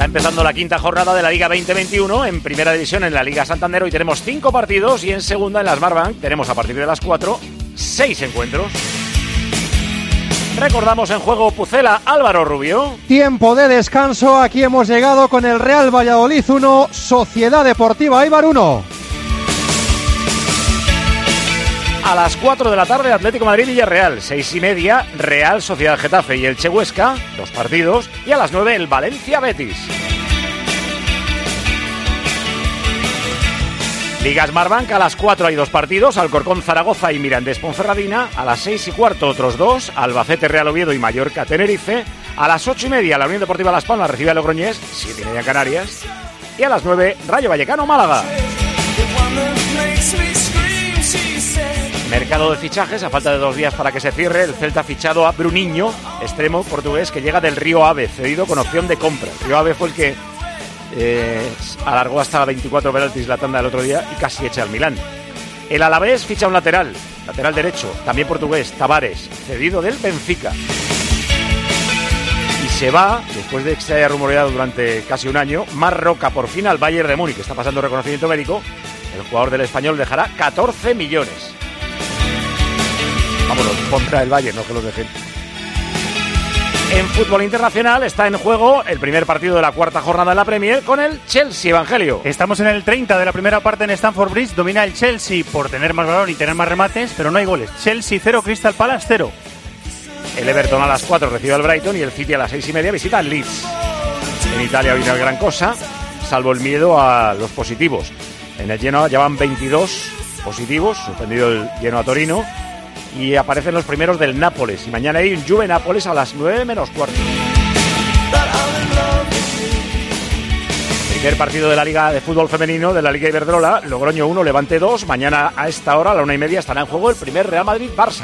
empezando la quinta jornada de la Liga 2021 en Primera División en la Liga Santander. Hoy tenemos 5 partidos y en Segunda, en la Smartbank, tenemos a partir de las 4, 6 encuentros. Recordamos en juego Pucela, Álvaro Rubio. Tiempo de descanso, aquí hemos llegado con el Real Valladolid 1, Sociedad Deportiva Eibar 1. A las 4 de la tarde, Atlético Madrid-Villarreal. 6:30, Real Sociedad Getafe y Elche Huesca, 2 partidos. Y a las 9, el Valencia-Betis. Liga Smartbank, a las 4 hay 2 partidos. Alcorcón-Zaragoza y Mirandés-Ponferradina. A las 6:15, otros 2. Albacete-Real Oviedo y Mallorca-Tenerife. A las 8:30, la Unión Deportiva Las Palmas recibe a Logroñés, 7:30 en Canarias. Y a las 9, Rayo Vallecano-Málaga. Mercado de fichajes, a falta de 2 días para que se cierre. El Celta ha fichado a Bruninho, extremo portugués que llega del Río Ave, cedido con opción de compra. El Río Ave fue el que alargó hasta 24 penaltis la tanda del otro día y casi echa al Milán. El Alavés ficha un lateral derecho, también portugués, Tavares, cedido del Benfica. Y se va, después de que se haya rumoreado durante casi un año, Marroca por fin al Bayern de Múnich, que está pasando reconocimiento médico. El jugador del Español dejará 14 millones. Vámonos, contra el Bayern, no que los dejen. En fútbol internacional está en juego el primer partido de la cuarta jornada de la Premier con el Chelsea, Evangelio. Estamos en el 30 de la primera parte en Stamford Bridge. Domina el Chelsea por tener más balón y tener más remates, pero no hay goles. Chelsea 0, Crystal Palace 0. El Everton a las 4 recibe al Brighton y el City a las 6:30 visita al Leeds. En Italia hoy no hay gran cosa, salvo el miedo a los positivos. En el Genoa ya van 22 positivos, suspendido el Genoa Torino. Y aparecen los primeros del Nápoles. Y mañana hay un Juve-Nápoles a las 9 menos cuarto. Primer partido de la Liga de Fútbol Femenino de la Liga Iberdrola. Logroño 1, Levante 2. Mañana a esta hora, a la 1:30, estará en juego el primer Real Madrid-Barça.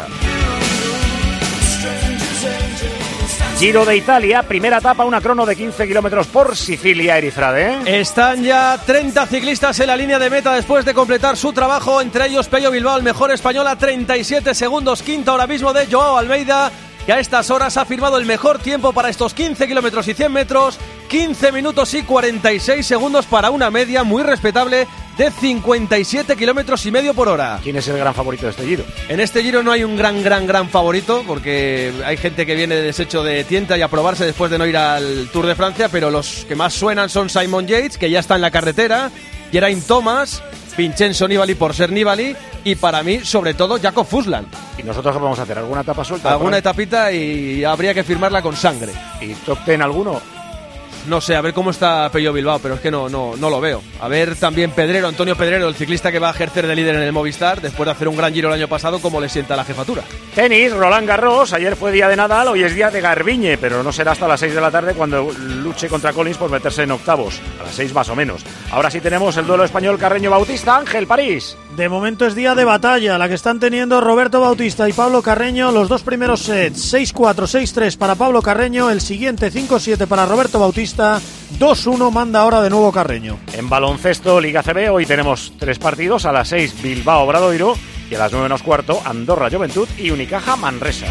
Giro de Italia, primera etapa, una crono de 15 kilómetros por Sicilia, Erizrade. Están ya 30 ciclistas en la línea de meta después de completar su trabajo, entre ellos Pello Bilbao, el mejor español, a 37 segundos, quinta ahora mismo de Joao Almeida, que a estas horas ha firmado el mejor tiempo para estos 15 kilómetros y 100 metros, 15 minutos y 46 segundos para una media muy respetable de 57 kilómetros y medio por hora. ¿Quién es el gran favorito de este Giro? En este Giro no hay un gran favorito, porque hay gente que viene de deshecho de tienta y a probarse después de no ir al Tour de Francia, pero los que más suenan son Simon Yates, que ya está en la carretera, Geraint Thomas, Vincenzo Nibali por ser Nibali, y para mí, sobre todo, Jakob Fuglsang. ¿Y nosotros qué vamos a hacer? ¿Alguna etapa suelta? Alguna etapita y habría que firmarla con sangre. ¿Y top 10 alguno? No sé, a ver cómo está Pello Bilbao, pero es que no lo veo. A ver también Pedrero, Antonio Pedrero, el ciclista que va a ejercer de líder en el Movistar, después de hacer un gran Giro el año pasado, cómo le sienta la jefatura. Tenis, Roland Garros, ayer fue día de Nadal, hoy es día de Garbiñe, pero no será hasta las 6 de la tarde cuando luche contra Collins por meterse en octavos, a las 6 más o menos. Ahora sí tenemos el duelo español Carreño-Bautista, Ángel París. De momento es día de batalla, la que están teniendo Roberto Bautista y Pablo Carreño, los dos primeros sets, 6-4, 6-3 para Pablo Carreño, el siguiente 5-7 para Roberto Bautista, 2-1 manda ahora de nuevo Carreño. En baloncesto, Liga CB, hoy tenemos 3 partidos, a las 6 Bilbao-Obradoiro y a las 9 menos cuarto Andorra Juventud y Unicaja Manresa.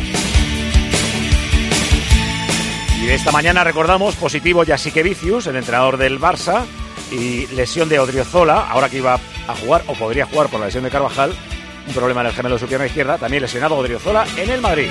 Y de esta mañana recordamos positivo Jasikevičius, el entrenador del Barça, y lesión de Odriozola, ahora que iba a jugar o podría jugar por la lesión de Carvajal, un problema en el gemelo de su pierna izquierda, también lesionado Odriozola en el Madrid.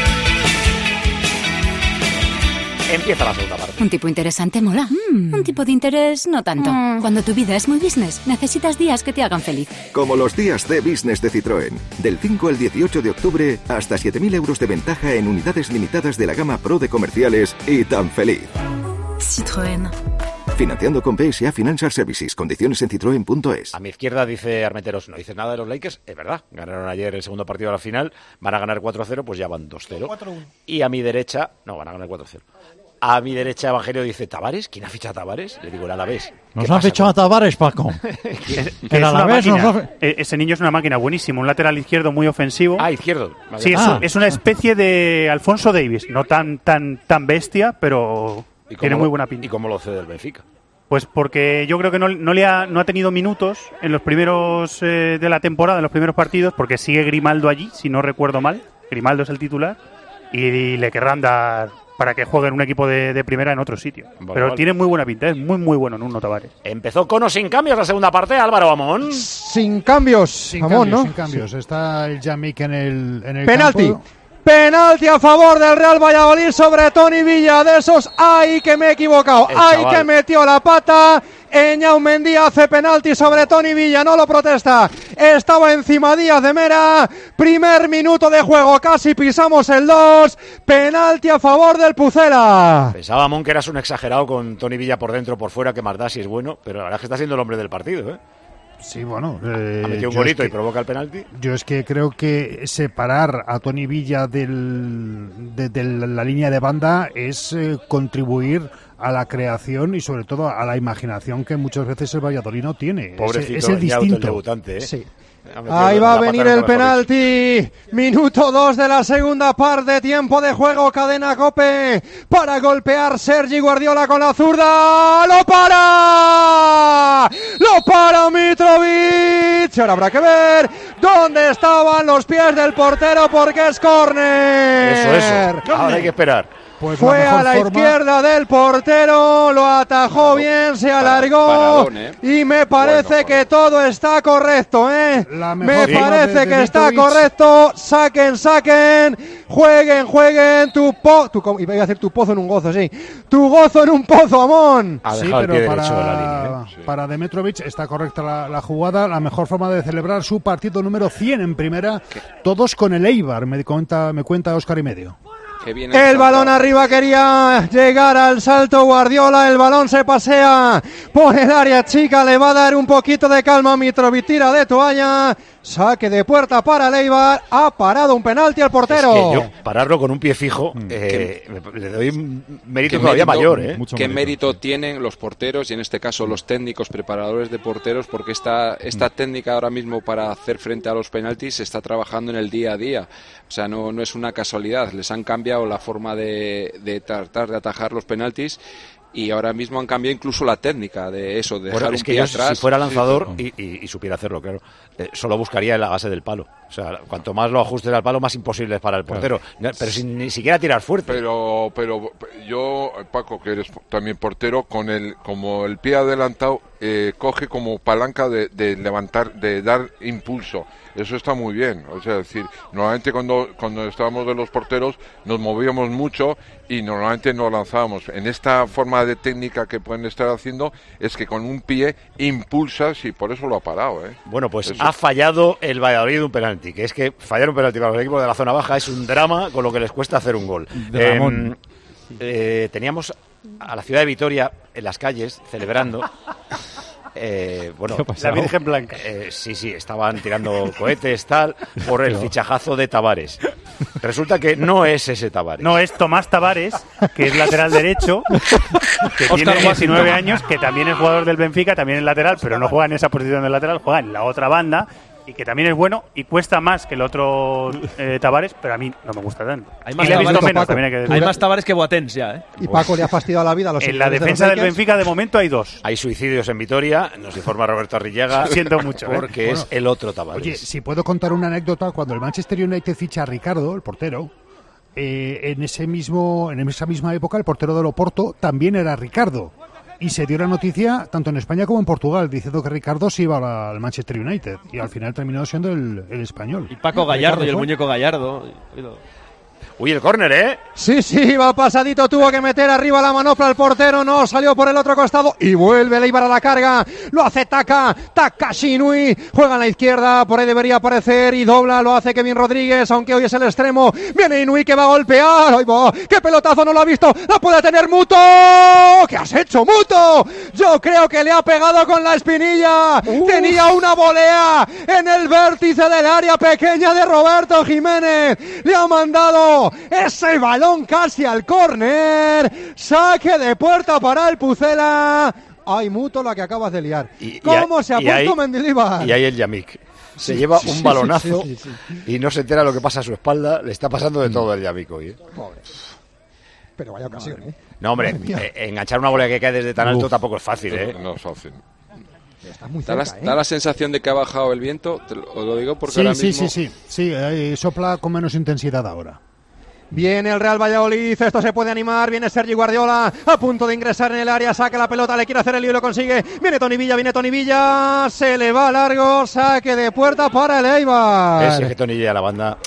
Empieza la segunda parte. Un tipo interesante mola. Un tipo de interés no tanto. Cuando tu vida es muy business, necesitas días que te hagan feliz. Como los días de business de Citroën. Del 5 al 18 de octubre, hasta 7.000 euros de ventaja en unidades limitadas de la gama Pro de comerciales y tan feliz. Citroën. Financiando con PSA Financial Services. Condiciones en citroen.es. A mi izquierda dice Armenteros, no dices nada de los Lakers. Es verdad, ganaron ayer el segundo partido de la final. Van a ganar 4-0, pues ya van 2-0. 4-1. Y a mi derecha, no, van a ganar 4-0. A mi derecha, Evangelio dice, ¿Tavares? ¿Quién ha fichado a Tavares? Le digo, el Alavés. Nos han fichado a Tavares, Paco. El Alavés ese niño es una máquina buenísima, un lateral izquierdo muy ofensivo. Ah, izquierdo. Vale. Sí, es una especie de Alfonso Davies, no tan bestia, pero tiene muy buena pinta. ¿Y cómo lo cede el Benfica? Pues porque yo creo que no ha tenido minutos en los primeros de la temporada, en los primeros partidos, porque sigue Grimaldo allí, si no recuerdo mal. Grimaldo es el titular y le querrán dar para que juegue en un equipo de primera en otro sitio. Pero tiene muy buena pinta, es muy bueno Nuno Tavares. Empezó con o sin cambios la segunda parte, Álvaro Amón. Sin cambios, Amón, ¿no? Sin cambios. Está el Yamik en el penalti. campo. Penalti a favor del Real Valladolid sobre Toni Villa. De esos, ¡ay que me he equivocado! ¡Ay que metió la pata! Eñaumen Díaz hace penalti sobre Toni Villa, no lo protesta. Estaba encima Díaz de Mera. Primer minuto de juego, casi pisamos el 2. Penalti a favor del Pucela. Pensaba Amón que eras un exagerado con Toni Villa por dentro o por fuera, que más da si es bueno, pero la verdad es que está siendo el hombre del partido, ¿eh? Sí, bueno. Ha metido un golito y provoca el penalti. Yo es que creo que separar a Toni Villa de la línea de banda es contribuir a la creación y sobre todo a la imaginación que muchas veces el Valladolid no tiene. Pobrecito, es el distinto. El debutante, ¿eh? Sí. Ahí va a venir el penalti. Minuto 2 de la segunda parte. Tiempo de juego. Cadena COPE para golpear Sergi Guardiola con la zurda. ¡Lo para! ¡Lo para Mitrovic! Ahora habrá que ver dónde estaban los pies del portero porque es córner. Eso. Ahora hay que esperar. Pues fue a la izquierda del portero, lo atajó bien, se alargó y me parece que todo está correcto, ¿eh? Me parece que está correcto. Saquen, jueguen, iba a decir tu pozo en un gozo, sí. Tu gozo en un pozo, Amón. Sí, pero para Demitrovic está correcta la jugada, la mejor forma de celebrar su partido número 100 en primera, todos con el Eibar, me cuenta Óscar y medio. El balón arriba, quería llegar al salto Guardiola, el balón se pasea por el área chica, le va a dar un poquito de calma a Mitrovic, tira de toalla, saque de puerta para Eibar, ha parado un penalti al portero. Es que yo pararlo con un pie fijo, le doy un mérito todavía mayor. ¿Qué mérito tienen los porteros y en este caso los técnicos preparadores de porteros? Porque esta técnica ahora mismo para hacer frente a los penaltis se está trabajando en el día a día. O sea, no es una casualidad, les han cambiado la forma de tratar de atajar los penaltis y ahora mismo han cambiado incluso la técnica de eso, de dejar un pie atrás. Si fuera lanzador y supiera hacerlo, claro, solo buscaría en la base del palo. O sea, cuanto más lo ajustes al palo, más imposible es para el portero. Claro. Pero sin ni siquiera tirar fuerte. Pero yo, Paco, que eres también portero, como el pie adelantado, coge como palanca de levantar, de dar impulso. Eso está muy bien. O sea, es decir, normalmente cuando estábamos de los porteros nos movíamos mucho y normalmente nos lanzábamos. En esta forma de técnica que pueden estar haciendo es que con un pie impulsas y por eso lo ha parado, ¿eh? Bueno, pues ha fallado el Valladolid un penalti, que es que fallar un penalti para los equipos de la zona baja es un drama con lo que les cuesta hacer un gol. Teníamos a la ciudad de Vitoria en las calles celebrando. La Virgen Blanca. Sí, estaban tirando cohetes, tal, por el fichajazo de Tavares. Resulta que no es ese Tavares. No, es Tomás Tavares, que es lateral derecho, que tiene 19 años, que también es jugador del Benfica, también es lateral, pero no juega en esa posición de lateral, juega en la otra banda. Y que también es bueno y cuesta más que el otro Tavares, pero a mí no me gusta tanto. Hay más Tavares que Boateng ya, ¿eh? Y Paco le ha fastidiado la vida a los en la defensa del Benfica de momento hay 2. Hay suicidios en Vitoria, nos informa Roberto Arrillaga. Siento mucho. Porque es el otro Tavares. Oye, si puedo contar una anécdota, cuando el Manchester United ficha a Ricardo, el portero, en esa misma época el portero del Oporto también era Ricardo. Y se dio la noticia tanto en España como en Portugal, diciendo que Ricardo se iba al Manchester United. Y al final terminó siendo el español. Y Paco Gallardo y el muñeco Gallardo. Uy, el córner, ¿eh? Sí, va pasadito, tuvo que meter arriba la manopla al portero, no, salió por el otro costado y vuelve Leibar a la carga, lo hace Takashi Inui, juega en la izquierda, por ahí debería aparecer y dobla, lo hace Kevin Rodríguez, aunque hoy es el extremo, viene Inui que va a golpear, ¡ay va! ¡Qué pelotazo, no lo ha visto! ¡La puede tener Muto! ¿Qué has hecho, Muto? Yo creo que le ha pegado con la espinilla, tenía una volea en el vértice del área pequeña de Roberto Jiménez, le ha mandado ese balón casi al córner, saque de puerta para el Pucela. Ay, Muto, la que acabas de liar. ¿Cómo se ha puesto Mendilibar? Y ahí el Yamik. Se lleva un balonazo y no se entera lo que pasa a su espalda. Le está pasando de todo el Yamik hoy. Pobre. Pero vaya ocasión, ¿eh? No, hombre, enganchar una bola que cae desde tan alto tampoco es fácil, ¿eh? No es fácil. Está muy cerca, da la sensación de que ha bajado el viento, os lo digo porque ahora mismo... Sí, sopla con menos intensidad ahora. Viene el Real Valladolid, esto se puede animar, viene Sergi Guardiola, a punto de ingresar en el área, saca la pelota, le quiere hacer el lío y lo consigue, viene Toni Villa, se le va largo, saque de puerta para el Eibar. Ese que Toni Villa, la banda.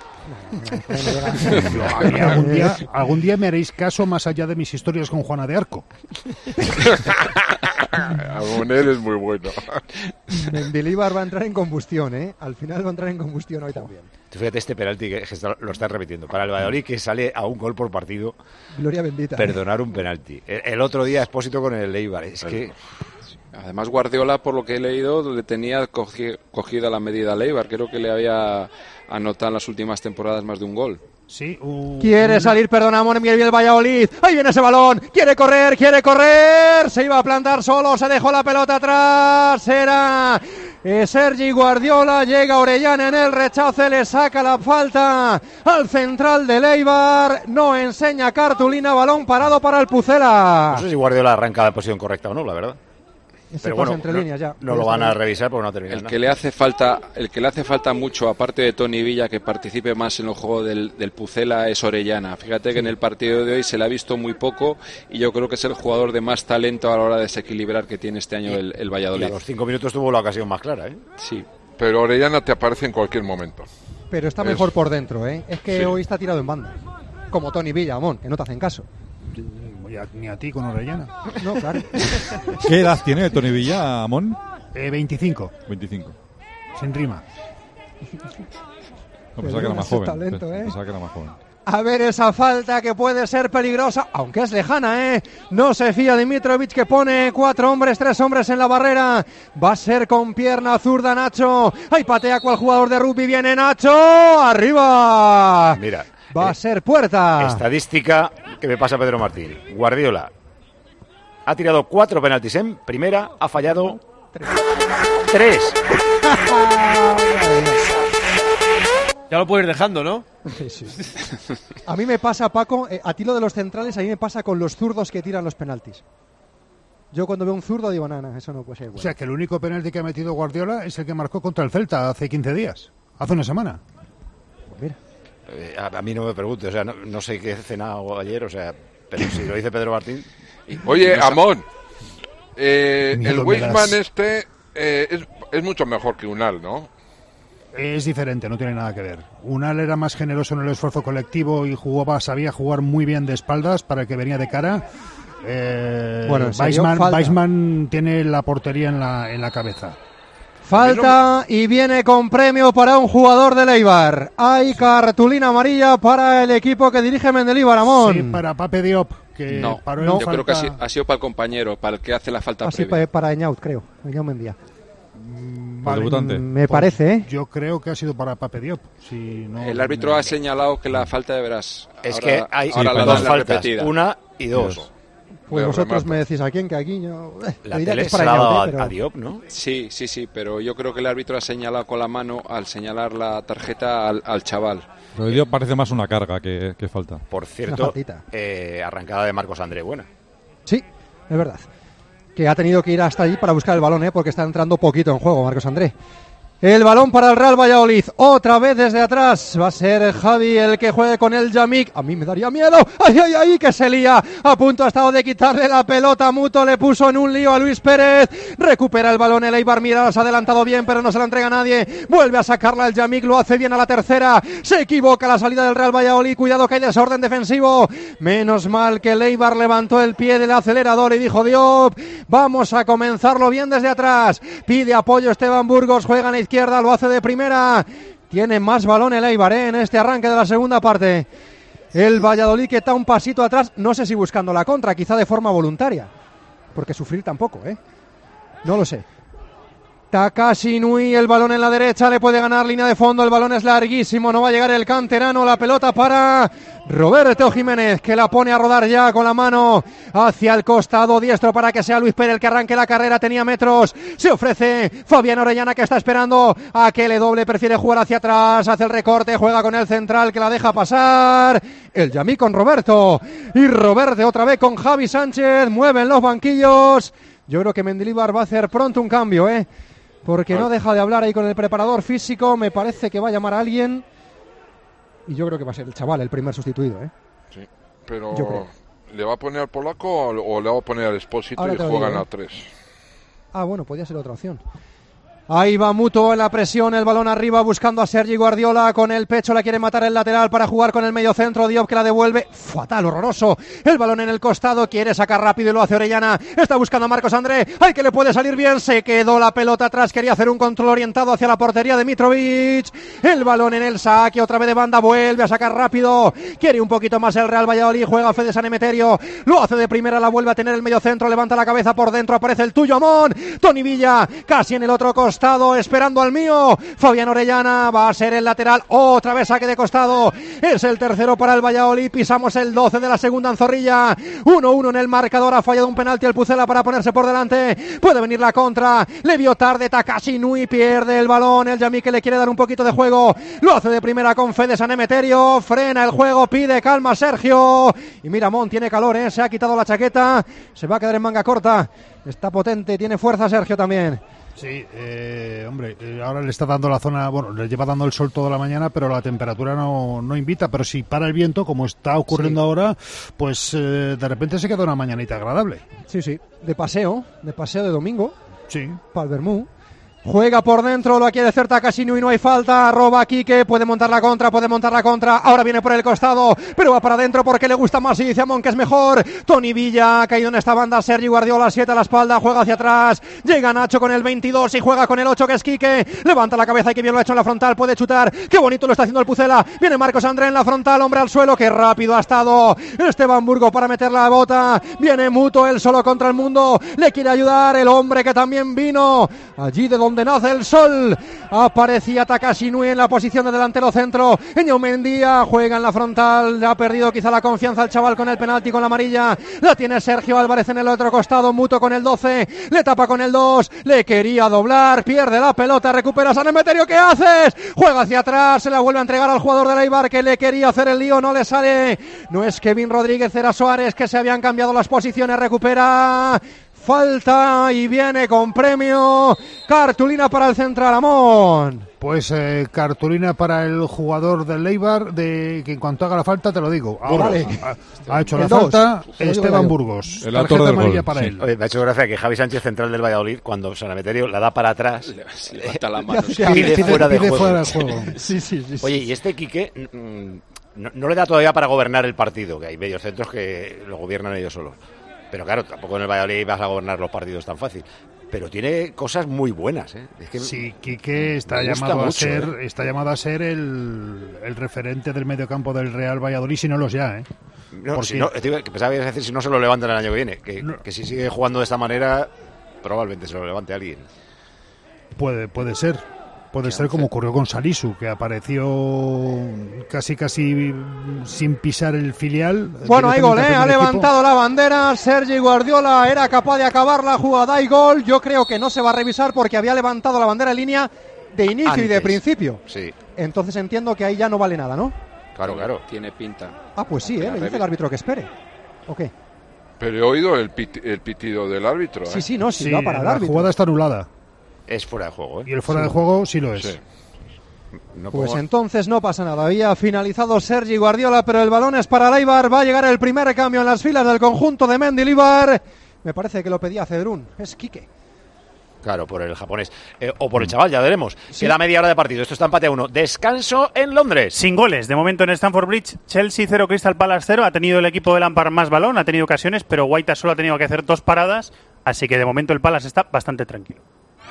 Algún día me haréis caso más allá de mis historias con Juana de Arco. Abonel es muy bueno. Mendilibar va a entrar en combustión, ¿eh? Al final va a entrar en combustión hoy también. Fíjate este penalti que lo está repitiendo. Para el Valladolid, que sale a un gol por partido. Gloria bendita. Perdonar un penalti. El otro día Expósito con el Eibar. Es que... Además, Guardiola, por lo que he leído, le tenía cogida la medida al Eibar. Creo que le había anotado en las últimas temporadas más de un gol. Sí, quiere salir, perdonamos, bien el Valladolid. Ahí viene ese balón. Quiere correr. Se iba a plantar solo. Se dejó la pelota atrás. Era Sergi Guardiola. Llega Orellana en el rechace. Le saca la falta al central del Eibar. No enseña cartulina. Balón parado para el Pucela. No sé si Guardiola arranca la posición correcta o no, la verdad. Pero bueno, entre líneas ya. No lo van a revisar porque no termina. El que le hace falta mucho, aparte de Toni Villa, que participe más en el juego del Pucela, es Orellana. Fíjate que en el partido de hoy se le ha visto muy poco y yo creo que es el jugador de más talento a la hora de desequilibrar que tiene este año el Valladolid. Y a los 5 minutos tuvo la ocasión más clara, ¿eh? Sí. Pero Orellana te aparece en cualquier momento. Pero está mejor por dentro, ¿eh? Es que hoy está tirado en banda. Como Toni Villa, Amón, que no te hacen caso. Ni a ti con Orellana. No, claro. ¿Qué edad tiene Toni Villa, Amón? 25. 25. Sin rima. No, pensaba que era más joven. Talento, Pensaba que era más joven. A ver esa falta que puede ser peligrosa, aunque es lejana, ¿eh? No se fía Dimitrovic, que pone 3 hombres en la barrera. Va a ser con pierna zurda Nacho. Ahí patea cual jugador de rugby. Viene Nacho. Arriba. Mira. Va a ser puerta. Estadística que me pasa Pedro Martín. Guardiola ha tirado 4 penaltis en primera, ha fallado 3. Ya lo puedes ir dejando, ¿no? Sí. A mí me pasa, Paco, a ti lo de los centrales, a mí me pasa con los zurdos que tiran los penaltis. Yo cuando veo un zurdo digo, nada, eso no puede ser bueno. O sea, que el único penalti que ha metido Guardiola es el que marcó contra el Celta hace 15 días. Hace una semana. Pues mira. A mí no me pregunte, o sea, no sé qué he cenado ayer, o sea, pero si lo dice Pedro Martín. Oye, Amón, el Weisman es mucho mejor que Unal, ¿no? Es diferente, no tiene nada que ver. Unal era más generoso en el esfuerzo colectivo y sabía jugar muy bien de espaldas para el que venía de cara. Weisman tiene la portería en la cabeza. Falta y viene con premio para un jugador del Eibar. Hay cartulina amarilla para el equipo que dirige Mendilibar, Amón. Sí, para Pape Diop, que paró en yo creo que ha sido para el compañero, para el que hace la falta previa. Para Eñaut, creo. Eñaut Mendía. Debutante. Me parece, ¿eh? Yo creo que ha sido para Pape Diop. El árbitro ha señalado que la falta de veras. Es que hay dos faltas, una y dos. Pues vosotros me decís a quién, que aquí yo... La tele se la ha dado a Diop, ¿no? Sí, pero yo creo que el árbitro ha señalado con la mano al señalar la tarjeta al chaval. Pero Diop parece más una carga que falta. Por cierto, arrancada de Marcos André, buena. Sí, es verdad. Que ha tenido que ir hasta allí para buscar el balón, porque está entrando poquito en juego Marcos André. El balón para el Real Valladolid, otra vez desde atrás, va a ser Javi el que juegue con el Yamik. A mí me daría miedo, ¡ay, que se lía! A punto ha estado de quitarle la pelota, Muto le puso en un lío a Luis Pérez, recupera el balón el Eibar, mira, se ha adelantado bien, pero no se la entrega a nadie, vuelve a sacarla el Yamik, lo hace bien a la tercera, se equivoca la salida del Real Valladolid, cuidado que hay desorden defensivo, menos mal que el Eibar levantó el pie del acelerador y dijo, Diop, vamos a comenzarlo bien desde atrás, pide apoyo Esteban Burgos, juega en la izquierda, lo hace de primera, tiene más balón el Eibar en este arranque de la segunda parte. El Valladolid que está un pasito atrás, no sé si buscando la contra, quizá de forma voluntaria, porque sufrir tampoco, no lo sé. Takashi Nui, el balón en la derecha, le puede ganar línea de fondo, el balón es larguísimo, no va a llegar el canterano, la pelota para Roberto Jiménez, que la pone a rodar ya con la mano hacia el costado diestro para que sea Luis Pérez el que arranque la carrera, tenía metros, se ofrece Fabián Orellana que está esperando a que le doble, prefiere jugar hacia atrás, hace el recorte, juega con el central que la deja pasar, el Yamí con Roberto, y Roberto otra vez con Javi Sánchez, mueven los banquillos, yo creo que Mendilibar va a hacer pronto un cambio, porque no deja de hablar ahí con el preparador físico, me parece que va a llamar a alguien. Y yo creo que va a ser el chaval el primer sustituido, ¿eh? Sí, pero ¿le va a poner al polaco o le va a poner al Expósito y juegan a 3? Ah, bueno, podría ser otra opción. Ahí va Muto en la presión, el balón arriba buscando a Sergi Guardiola, con el pecho la quiere matar el lateral para jugar con el medio centro, Diop que la devuelve, fatal, horroroso, el balón en el costado, quiere sacar rápido y lo hace Orellana, está buscando a Marcos André, ¡ay que le puede salir bien! Se quedó la pelota atrás, quería hacer un control orientado hacia la portería de Mitrovic, el balón en el saque, otra vez de banda, vuelve a sacar rápido, quiere un poquito más el Real Valladolid, juega Fede San Emeterio, lo hace de primera, la vuelve a tener el medio centro, levanta la cabeza por dentro, aparece el tuyo Amón, Toni Villa, casi en el otro costado, esperando al mío, Fabián Orellana, va a ser el lateral, otra vez saque de costado, es el tercero para el Valladolid, pisamos el 12 de la segunda en Zorrilla, 1-1 en el marcador, ha fallado un penalti el Pucela para ponerse por delante, puede venir la contra, le vio tarde Takashi Nui, pierde el balón, el Yamí que le quiere dar un poquito de juego, lo hace de primera con Fede San Emeterio, frena el juego, pide calma Sergio, y mira Mon, tiene calor, se ha quitado la chaqueta, se va a quedar en manga corta, está potente, tiene fuerza Sergio también. Sí, hombre, ahora le está dando la zona, bueno, le lleva dando el sol toda la mañana, pero la temperatura no invita, pero si para el viento, como está ocurriendo ahora, pues de repente se queda una mañanita agradable. Sí, de paseo de domingo, sí, para el Bermú. Juega por dentro, lo quiere hacer Takashi Nui, no hay falta, roba Quique, puede montar la contra, ahora viene por el costado, pero va para adentro porque le gusta más y dice Amón que es mejor, Toni Villa ha caído en esta banda, Sergi Guardiola, 7 a la espalda, juega hacia atrás, llega Nacho con el 22 y juega con el 8 que es Quique, levanta la cabeza y que bien lo ha hecho en la frontal, puede chutar, qué bonito lo está haciendo el Pucela, viene Marcos André en la frontal, hombre al suelo, qué rápido ha estado Esteban Burgos para meter la bota, viene Muto, él solo contra el mundo, le quiere ayudar el hombre que también vino allí de donde nace el sol, aparecía Takashi Nui en la posición de delantero centro, Eñaumendía juega en la frontal, le ha perdido quizá la confianza el chaval con el penalti con la amarilla, la tiene Sergio Álvarez en el otro costado, Muto con el 12, le tapa con el 2, le quería doblar, pierde la pelota, recupera San Emeterio, ¿qué haces? Juega hacia atrás, se la vuelve a entregar al jugador del Eibar que le quería hacer el lío, no le sale, no es Kevin Rodríguez, era Suárez que se habían cambiado las posiciones, recupera, falta y viene con premio, cartulina para el central Amón. Pues cartulina para el jugador del Eibar, que en cuanto haga la falta te lo digo. Ahora ha hecho la falta Esteban Burgos. El autor del gol. Para él. Oye, me ha hecho gracia que Javi Sánchez, central del Valladolid, cuando San Emeterio la da para atrás, levanta la mano, pide fuera de juego. Sí. Oye, y este Quique no le da todavía para gobernar el partido, que hay medios centros que lo gobiernan ellos solos. Pero claro, tampoco en el Valladolid vas a gobernar los partidos tan fácil. Pero tiene cosas muy buenas, ¿eh? Es que sí, Quique está llamado a ser el referente del mediocampo del Real Valladolid, si no los ya, ¿eh? No, si no, que pensaba que ibas a decir si no se lo levantan el año que viene. Que si sigue jugando de esta manera, probablemente se lo levante alguien. Puede ser. Puede ser como ocurrió con Salisu, que apareció casi sin pisar el filial. Bueno, hay gol, ha levantado la bandera, Sergi Guardiola era capaz de acabar la jugada, hay gol, yo creo que no se va a revisar porque había levantado la bandera en línea de inicio antes y de principio. Sí. Entonces entiendo que ahí ya no vale nada, ¿no? Claro. Tiene pinta. Ah, pues sí, le dice el árbitro que espere. ¿O qué? Pero he oído el pitido del árbitro. Sí, va para el árbitro. La jugada está anulada. Es fuera de juego, ¿eh? Y el fuera de juego sí lo es. Sí. Pues entonces no pasa nada. Había finalizado Sergi Guardiola, pero el balón es para el Eibar. Va a llegar el primer cambio en las filas del conjunto de Mendilibar. Me parece que lo pedía Cedrún. Es Quique. Claro, por el japonés. O por el chaval, ya veremos. Sí. Queda media hora de partido. Esto está empate a 1. Descanso en Londres. Sin goles. De momento en Stamford Bridge, Chelsea 0, Crystal Palace 0. Ha tenido el equipo de Lampard más balón, ha tenido ocasiones, pero Guaita solo ha tenido que hacer 2 paradas. Así que de momento el Palace está bastante tranquilo.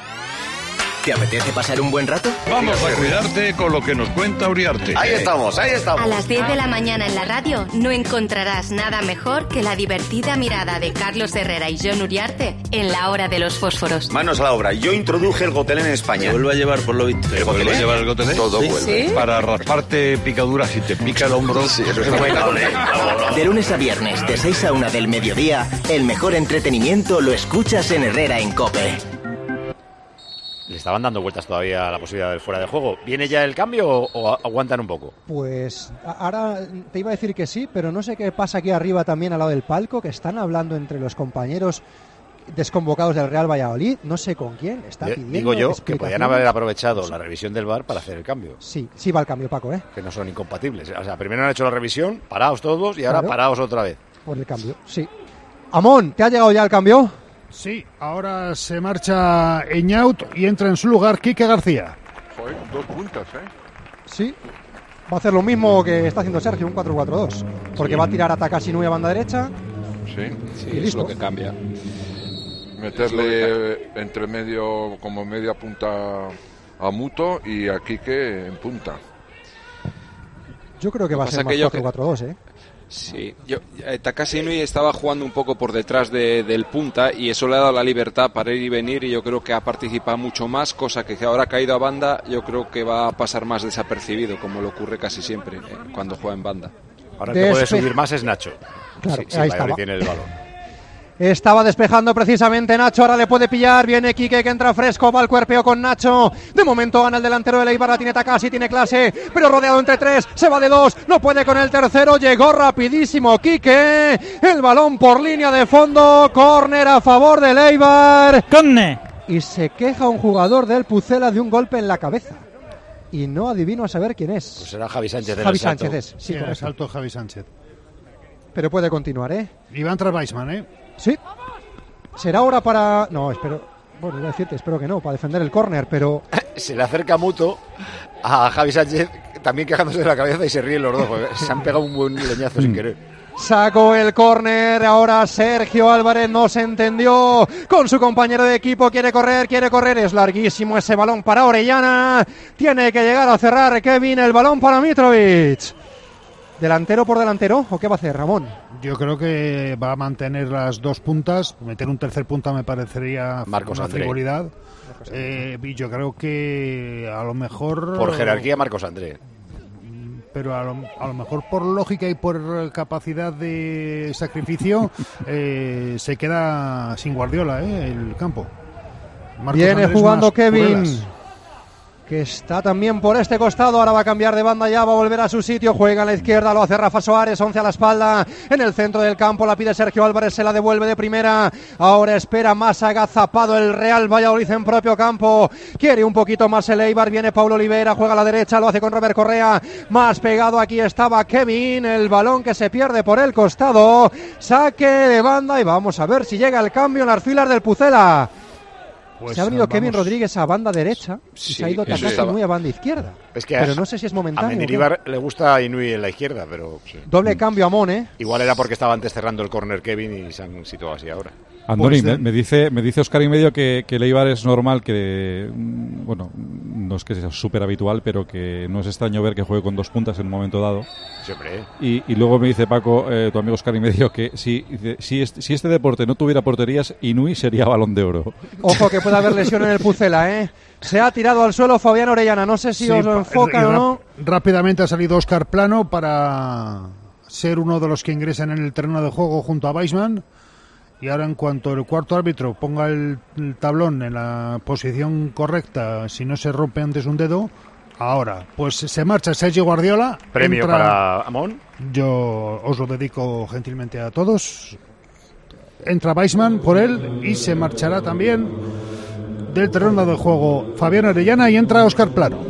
¿Te apetece pasar un buen rato? Vamos a cuidarte con lo que nos cuenta Uriarte. Ahí estamos. A las 10 de la mañana en la radio no encontrarás nada mejor que la divertida mirada de Carlos Herrera y Jon Uriarte en la hora de los fósforos. Manos a la obra. Yo introduje el gotelé en España. Se vuelve a llevar por lo visto. ¿Se vuelve a llevar el gotelé? Todo vuelve. ¿Sí? Para rasparte picaduras si te pica el hombro. Sí, eso es bueno. De lunes a viernes, de 6 a 1 del mediodía, el mejor entretenimiento lo escuchas en Herrera en COPE. Le estaban dando vueltas todavía a la posibilidad del fuera de juego. ¿Viene ya el cambio o aguantan un poco? Pues ahora te iba a decir que sí, pero no sé qué pasa aquí arriba también al lado del palco, que están hablando entre los compañeros desconvocados del Real Valladolid, no sé con quién, está pidiendo digo yo que explicaciones. podían haber aprovechado la revisión del VAR para hacer el cambio. Sí va el cambio, Paco, que no son incompatibles. O sea, primero han hecho la revisión, paraos todos y ahora Claro. paraos otra vez. Por el cambio, sí. Amón, ¿te ha llegado ya el cambio? Sí, ahora se marcha Eñaut y entra en su lugar Quique García. Joder, 2 puntas, Sí. Va a hacer lo mismo que está haciendo Sergio, un 4-4-2. Porque va a tirar a Takashi Nui a banda derecha. Sí, Y es listo. lo que cambia. Meterle entre medio, como media punta a Muto y a Quique en punta. Yo creo que va a ser más 4-4-2, ¿eh? Sí, Takashi Inui estaba jugando un poco por detrás del punta y eso le ha dado la libertad para ir y venir, y yo creo que ha participado mucho más, cosa que ahora ha caído a banda, yo creo que va a pasar más desapercibido, como le ocurre casi siempre cuando juega en banda. Ahora el que puede subir más es Nacho. Claro, sí, ahí Valladolid estaba. tiene el balón. Estaba despejando precisamente Nacho, ahora le puede pillar, viene Quique que entra fresco, va al cuerpeo con Nacho, de momento gana el delantero de Eibar, la tiene Takashi, tiene clase, pero rodeado entre 3, se va de 2, no puede con el tercero, llegó rapidísimo Quique, el balón por línea de fondo, córner a favor del Eibar, y se queja un jugador del Pucela de un golpe en la cabeza, y no adivino a saber quién es. Pues será Javi Sánchez. Javi Sánchez es, sí, el correcto. salto Javi Sánchez. Pero puede continuar, ¿eh? Y va a entrar Weissman, Sí. Será hora para... No, espero... Bueno, iba a decirte, espero que no, para defender el córner, pero... Se le acerca Muto a Javi Sánchez, también quejándose de la cabeza, y se ríen los dos, porque se han pegado un buen leñazo sin querer. Sacó el córner, ahora Sergio Álvarez no se entendió con su compañero de equipo, quiere correr, es larguísimo ese balón para Orellana, tiene que llegar a cerrar Kevin, el balón para Mitrovic. ¿Delantero por delantero o qué va a hacer, Ramón? Yo creo que va a mantener las 2 puntas, meter un tercer punta me parecería Marcos una André. frivolidad. Y yo creo que a lo mejor... Por jerarquía, Marcos André. Pero a lo mejor por lógica y por capacidad de sacrificio se queda sin Guardiola el campo. Marcos Viene Andrés jugando más Kevin, Purelas. que está también por este costado, ahora va a cambiar de banda, ya va a volver a su sitio, juega a la izquierda, lo hace Rafa Soares, 11 a la espalda, en el centro del campo, la pide Sergio Álvarez, se la devuelve de primera, ahora espera más agazapado el Real Valladolid en propio campo, quiere un poquito más el Eibar, viene Paulo Oliveira, juega a la derecha, lo hace con Robert Correa, más pegado, aquí estaba Kevin, el balón que se pierde por el costado, saque de banda y vamos a ver si llega el cambio en las filas del Pucela. Pues se ha venido vamos. Kevin Rodríguez a banda derecha y Sí, se ha ido eso Takashi estaba. Inui a banda izquierda. Es que pero no sé si es a momentáneo. Mendilibar le gusta a Inui en la izquierda, pero... Doble cambio a Mon, ¿eh? Igual era porque estaba antes cerrando el córner Kevin y se han situado así ahora. Andoni, Pues, me dice Oscar y medio que el Eibar es normal que, bueno, no es que sea súper habitual, pero que no es extraño ver que juegue con 2 puntas en un momento dado. Siempre, ¿eh? Y luego me dice Paco, tu amigo Oscar y medio, que si este deporte no tuviera porterías, Inui sería Balón de Oro. Ojo que puede haber lesión en el Pucela, ¿eh? Se ha tirado al suelo Fabián Orellana. No sé si Sí, os lo enfocan o no. Rápidamente ha salido Óscar Plano para ser uno de los que ingresan en el terreno de juego junto a Weissman. Y ahora, en cuanto el cuarto árbitro ponga el tablón en la posición correcta, si no se rompe antes un dedo, ahora, pues se marcha Sergio Guardiola. Premio entra- para Amón. Yo os lo dedico gentilmente a todos. Entra Weissman por él y se marchará también del terreno de juego Fabián Orellana y entra Óscar Plano.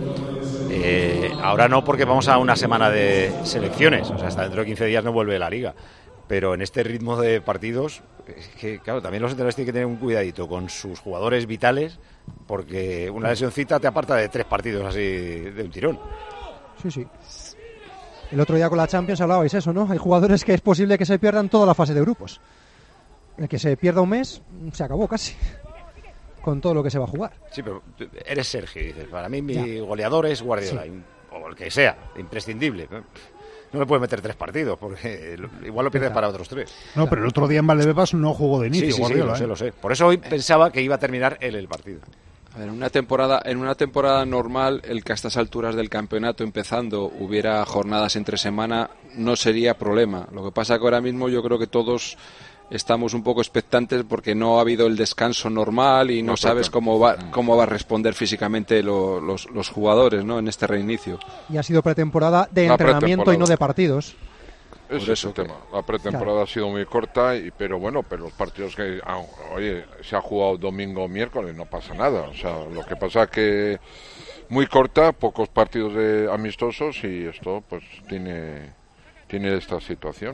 Ahora no, porque vamos a una semana de selecciones. O sea, hasta dentro de 15 días no vuelve la Liga. Pero en este ritmo de partidos, es que, claro, también los entrenadores tienen que tener un cuidadito con sus jugadores vitales, porque una lesioncita te aparta de 3 partidos así de un tirón. Sí, sí. El otro día con la Champions hablabais eso, ¿no? Hay jugadores que es posible que se pierdan toda la fase de grupos. El que se pierda un mes, se acabó casi. Con todo lo que se va a jugar. Sí, pero eres Sergio, dices. Para mí mi Ya. goleador es Guardiola, Sí. o el que sea, imprescindible. No le puedes meter 3 partidos, porque igual lo pierdes para otros 3. No, pero el otro día en Valdebebas no jugó de inicio Sí, Guardiola. lo sé. Por eso hoy pensaba que iba a terminar él el partido. A ver, en una temporada normal, el que a estas alturas del campeonato empezando hubiera jornadas entre semana no sería problema. Lo que pasa que ahora mismo yo creo que todos estamos un poco expectantes porque no ha habido el descanso normal y no sabes cómo va a responder físicamente los jugadores, ¿no? En este reinicio. Y ha sido pretemporada de Una entrenamiento y no pretemporada. de partidos. Ese es el tema. La pretemporada ha sido muy corta, pero los partidos que... oye, se ha jugado domingo o miércoles, no pasa nada. O sea, lo que pasa es que muy corta, pocos partidos amistosos y esto pues tiene esta situación.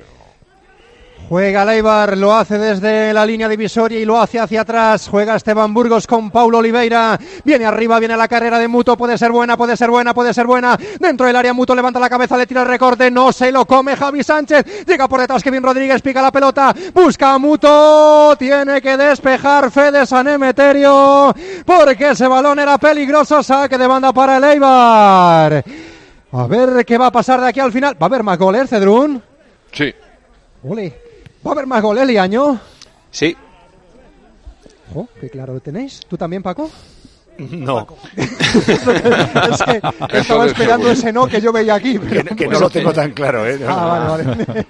Juega el Eibar, lo hace desde la línea divisoria y lo hace hacia atrás. Juega Esteban Burgos con Paulo Oliveira. Viene arriba, viene la carrera de Muto. Puede ser buena. Dentro del área Muto levanta la cabeza, le tira el recorte. No se lo come Javi Sánchez. Llega por detrás Kevin Rodríguez, pica la pelota. Busca a Muto. Tiene que despejar Fede San Emeterio porque ese balón era peligroso. Saque de banda para el Eibar. A ver qué va a pasar de aquí al final. ¿Va a haber más goles, Cedrún? Sí. Ole. ¿Va a haber más goles, Liaño? Sí. Qué claro lo tenéis. ¿Tú también, Paco? No. Es que estaba esperando ese no que yo veía aquí. Que no lo tengo tan claro, ¿eh? Vale.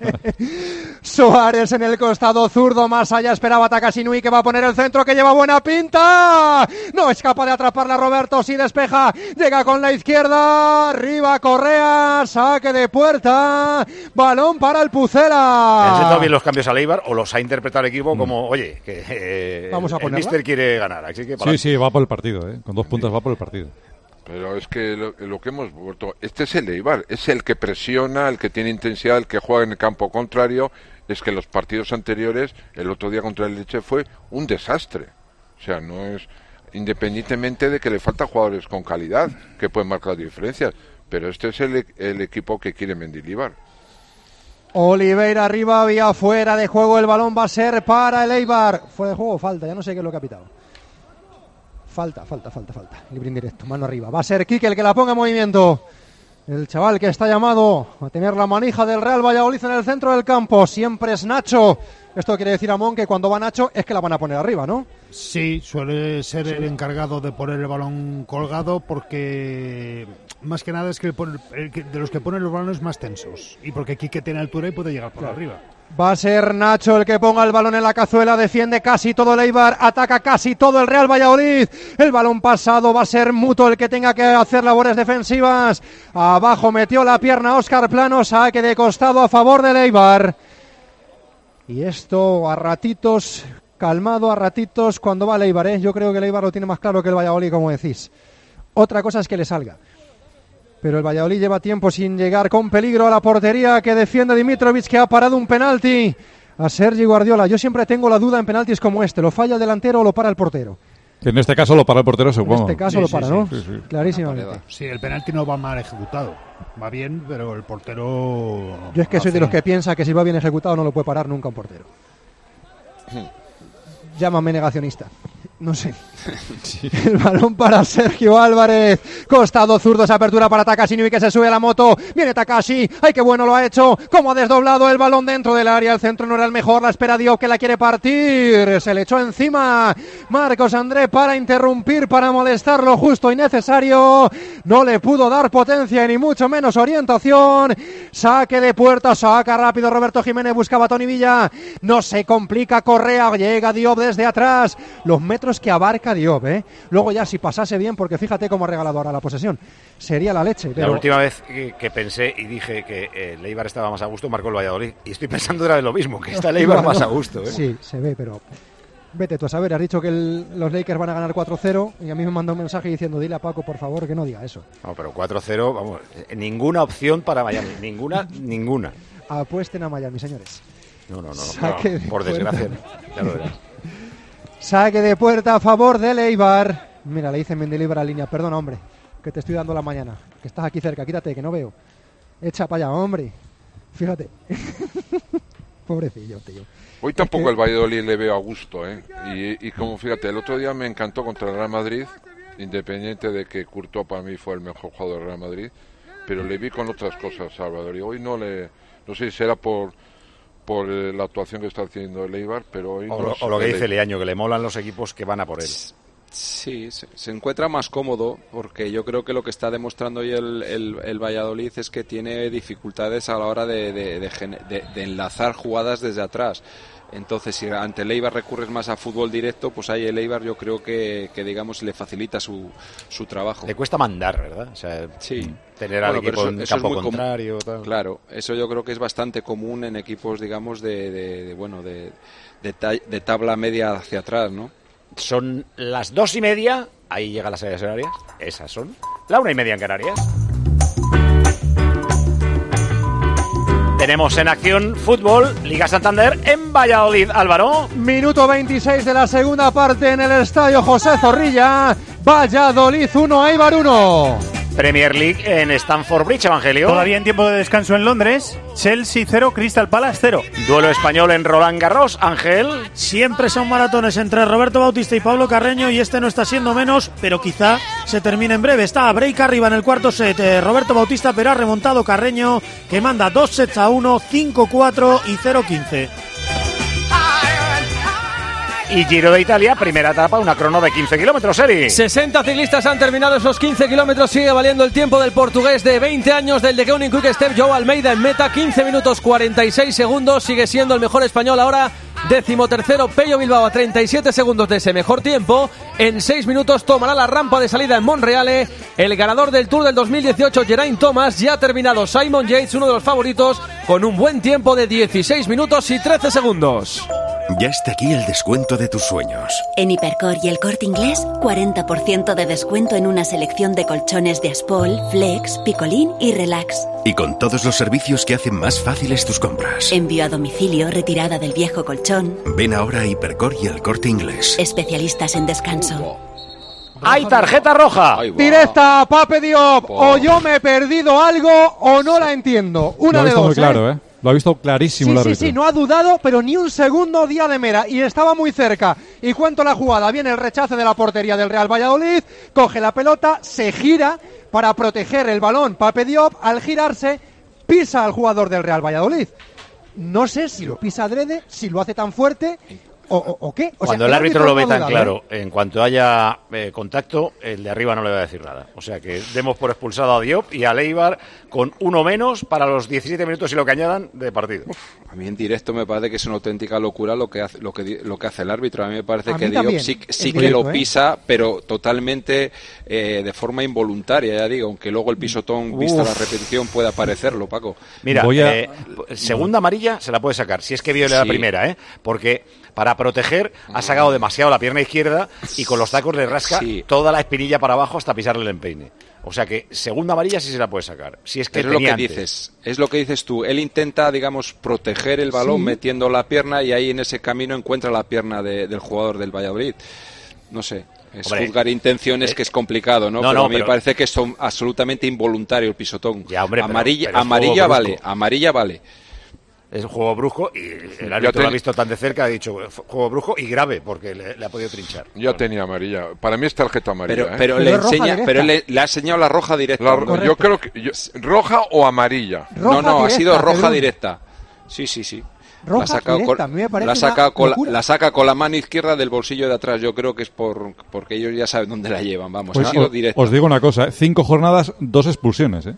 Suárez en el costado zurdo, más allá esperaba Takashi Nui, que va a poner el centro, que lleva buena pinta. No es capaz de atraparla Roberto, sí despeja. Llega con la izquierda, arriba Correa, saque de puerta. Balón para el Pucela. ¿Han sentado bien los cambios a Eibar o los ha interpretado el equipo como, oye, que vamos a el ponerla. míster quiere ganar? Así que sí, va por el partido, ¿eh? Con 2 puntos va por el partido. Pero es que lo que hemos vuelto... Este es el Eibar, es el que presiona, el que tiene intensidad, el que juega en el campo contrario. Es que los partidos anteriores, el otro día contra el Elche, fue un desastre. O sea, no es... Independientemente de que le faltan jugadores con calidad, que pueden marcar diferencias. Pero este es el equipo que quiere Mendilibar. Oliveira arriba, vía fuera de juego. El balón va a ser para el Eibar. Fuera de juego, falta, ya no sé qué es lo que ha pitado. Falta. Libre indirecto, mano arriba. Va a ser Quique el que la ponga en movimiento. El chaval que está llamado a tener la manija del Real Valladolid en el centro del campo. Siempre es Nacho. Esto quiere decir, Amón, que cuando va Nacho es que la van a poner arriba, ¿no? Sí, suele ser el encargado de poner el balón colgado porque más que nada es que de los que ponen los balones más tensos. Y porque Quique tiene altura y puede llegar por arriba. Va a ser Nacho el que ponga el balón en la cazuela, defiende casi todo el Eibar, ataca casi todo el Real Valladolid. El balón pasado va a ser Muto el que tenga que hacer labores defensivas. Abajo metió la pierna Óscar Plano, saque de costado a favor del Eibar. Y esto a ratitos, calmado a ratitos cuando va el Eibar, ¿eh? Yo creo que el Eibar lo tiene más claro que el Valladolid, como decís. Otra cosa es que le salga. Pero el Valladolid lleva tiempo sin llegar con peligro a la portería que defiende Dimitrovic, que ha parado un penalti a Sergi Guardiola. Yo siempre tengo la duda en penaltis como este, ¿lo falla el delantero o lo para el portero? En este caso lo para el portero, supongo. En este caso lo para, ¿no? Sí. Clarísimamente. Sí, el penalti no va mal ejecutado. Va bien, pero el portero... Yo es que soy de los que piensa que si va bien ejecutado no lo puede parar nunca un portero. Llámame negacionista. No sé. Sí. El balón para Sergio Álvarez. Costado zurdo, esa apertura para Takashi Nui, que se sube a la moto. Viene Takashi. ¡Ay, qué bueno lo ha hecho! Cómo ha desdoblado el balón dentro del área. El centro no era el mejor. La espera Diop, que la quiere partir. Se le echó encima Marcos André para interrumpir, para molestar lo justo y necesario. No le pudo dar potencia ni mucho menos orientación. Saque de puerta. Saca rápido Roberto Jiménez. Buscaba a Toni Villa. No se complica Correa. Llega Diop desde atrás. Los metros que abarca Diop, ¿eh? Luego ya si pasase bien, porque fíjate cómo ha regalado ahora la posesión, sería la leche. Pero... La última vez que pensé y dije que el Eibar estaba más a gusto, marcó el Valladolid. Y estoy pensando era de lo mismo, que está el Eibar más a gusto, ¿eh? Sí, se ve, pero vete tú a saber. Has dicho que los Lakers van a ganar 4-0 y a mí me mandó un mensaje diciendo, dile a Paco, por favor, que no diga eso. No, pero 4-0, vamos, ninguna opción para Miami, ninguna. Apuesten a Miami, señores. No, por desgracia, ya lo verás. Saque de puerta a favor del Eibar. Mira, le dice Mendilibar a línea. Perdona, hombre, que te estoy dando la mañana. Que estás aquí cerca, quítate, que no veo. Echa para allá, hombre. Fíjate. Pobrecillo, tío. Hoy tampoco el Valladolid le veo a gusto, ¿eh? Y como fíjate, el otro día me encantó contra el Real Madrid, independiente de que Courtois para mí fue el mejor jugador del Real Madrid, pero le vi con otras cosas al Valladolid. Hoy no sé si será por la actuación que está haciendo el Eibar, pero hoy o lo que dice Leaño, que le molan los equipos que van a por él. Sí, se encuentra más cómodo porque yo creo que lo que está demostrando hoy el Valladolid es que tiene dificultades a la hora de enlazar jugadas desde atrás. Entonces, si ante el Eibar recurres más a fútbol directo, pues ahí el Eibar yo creo que digamos, le facilita su trabajo. Le cuesta mandar, ¿verdad? O sea, sí. Tener al equipo en campo contrario. Tal. Claro, eso yo creo que es bastante común en equipos, digamos, de tabla media hacia atrás, ¿no? Son las 2:30, ahí llegan las áreas horarias, esas son, la 1:30 en Canarias. Tenemos en acción fútbol, Liga Santander en Valladolid, Álvaro. Minuto 26 de la segunda parte en el estadio José Zorrilla, Valladolid 1, Eibar 1. Premier League en Stamford Bridge, Evangelio. Todavía en tiempo de descanso en Londres. Chelsea 0, Crystal Palace 0. Duelo español en Roland Garros, Ángel. Siempre son maratones entre Roberto Bautista y Pablo Carreño y este no está siendo menos, pero quizá se termine en breve. Está a break arriba en el cuarto set Roberto Bautista, pero ha remontado Carreño, que manda 2-1, 5-4 y 0-15. Y Giro de Italia, primera etapa, una crono de 15 kilómetros, Eri. 60 ciclistas han terminado esos 15 kilómetros. Sigue valiendo el tiempo del portugués de 20 años, del de Keuning Quick Step, Joao Almeida en meta, 15 minutos 46 segundos. Sigue siendo el mejor español ahora. 13º, Pello Bilbao a 37 segundos de ese mejor tiempo. En 6 minutos tomará la rampa de salida en Monreale. El ganador del Tour del 2018, Geraint Thomas, ya ha terminado. Simon Yates, uno de los favoritos, con un buen tiempo de 16 minutos y 13 segundos. Ya está aquí el descuento de tus sueños. En Hipercor y El Corte Inglés, 40% de descuento en una selección de colchones de Aspol, Flex, Picolín y Relax. Y con todos los servicios que hacen más fáciles tus compras. Envío a domicilio, retirada del viejo colchón. Ven ahora a Hipercor y El Corte Inglés. Especialistas en descanso. ¡Hay tarjeta roja! Directa, Pape Diop. O yo me he perdido algo o no la entiendo. Una de dos. Muy claro, ¿eh? Lo ha visto clarísimo el árbitro. Sí, no ha dudado, pero ni un segundo Díaz de Mera. Y estaba muy cerca. Y cuento la jugada. Viene el rechace de la portería del Real Valladolid. Coge la pelota, se gira para proteger el balón. Pape Diop, al girarse, pisa al jugador del Real Valladolid. No sé si lo pisa adrede, si lo hace tan fuerte o qué. O Cuando sea, el árbitro lo ve tan dudado, claro, en cuanto haya contacto, el de arriba no le va a decir nada. O sea que demos por expulsado a Diop y a Eibar con uno menos para los 17 minutos y lo que añadan de partido. A mí en directo me parece que es una auténtica locura lo que hace el árbitro. A mí me parece que también, Diop sí que directo, lo pisa, pero totalmente de forma involuntaria, ya digo, aunque luego el pisotón, vista la repetición, pueda parecerlo, Paco. Mira, segunda amarilla se la puede sacar, si es que viole la primera, porque para proteger ha sacado demasiado la pierna izquierda y con los tacos le rasca toda la espinilla para abajo hasta pisarle el empeine. O sea que segunda amarilla sí se la puede sacar. Si es que es lo que dices tú. Él intenta, digamos, proteger el balón metiendo la pierna y ahí en ese camino encuentra la pierna del jugador del Valladolid. No sé. Juzgar intenciones que es complicado, ¿no? Pero a mí me parece que es absolutamente involuntario el pisotón. Ya, hombre, amarilla vale. Es un juego brusco y el árbitro lo ha visto tan de cerca, ha dicho juego brusco y grave porque le ha podido trinchar. Ya tenía amarilla. Para mí es tarjeta amarilla. Pero le ha enseñado la roja directa. Yo creo que roja o amarilla. No, ha sido roja directa. Sí. Roja directa, a mí me parece la saca con la mano izquierda del bolsillo de atrás. Yo creo que es porque ellos ya saben dónde la llevan. Vamos, pues ha sido directa. Os digo una cosa, 5 jornadas, 2 expulsiones.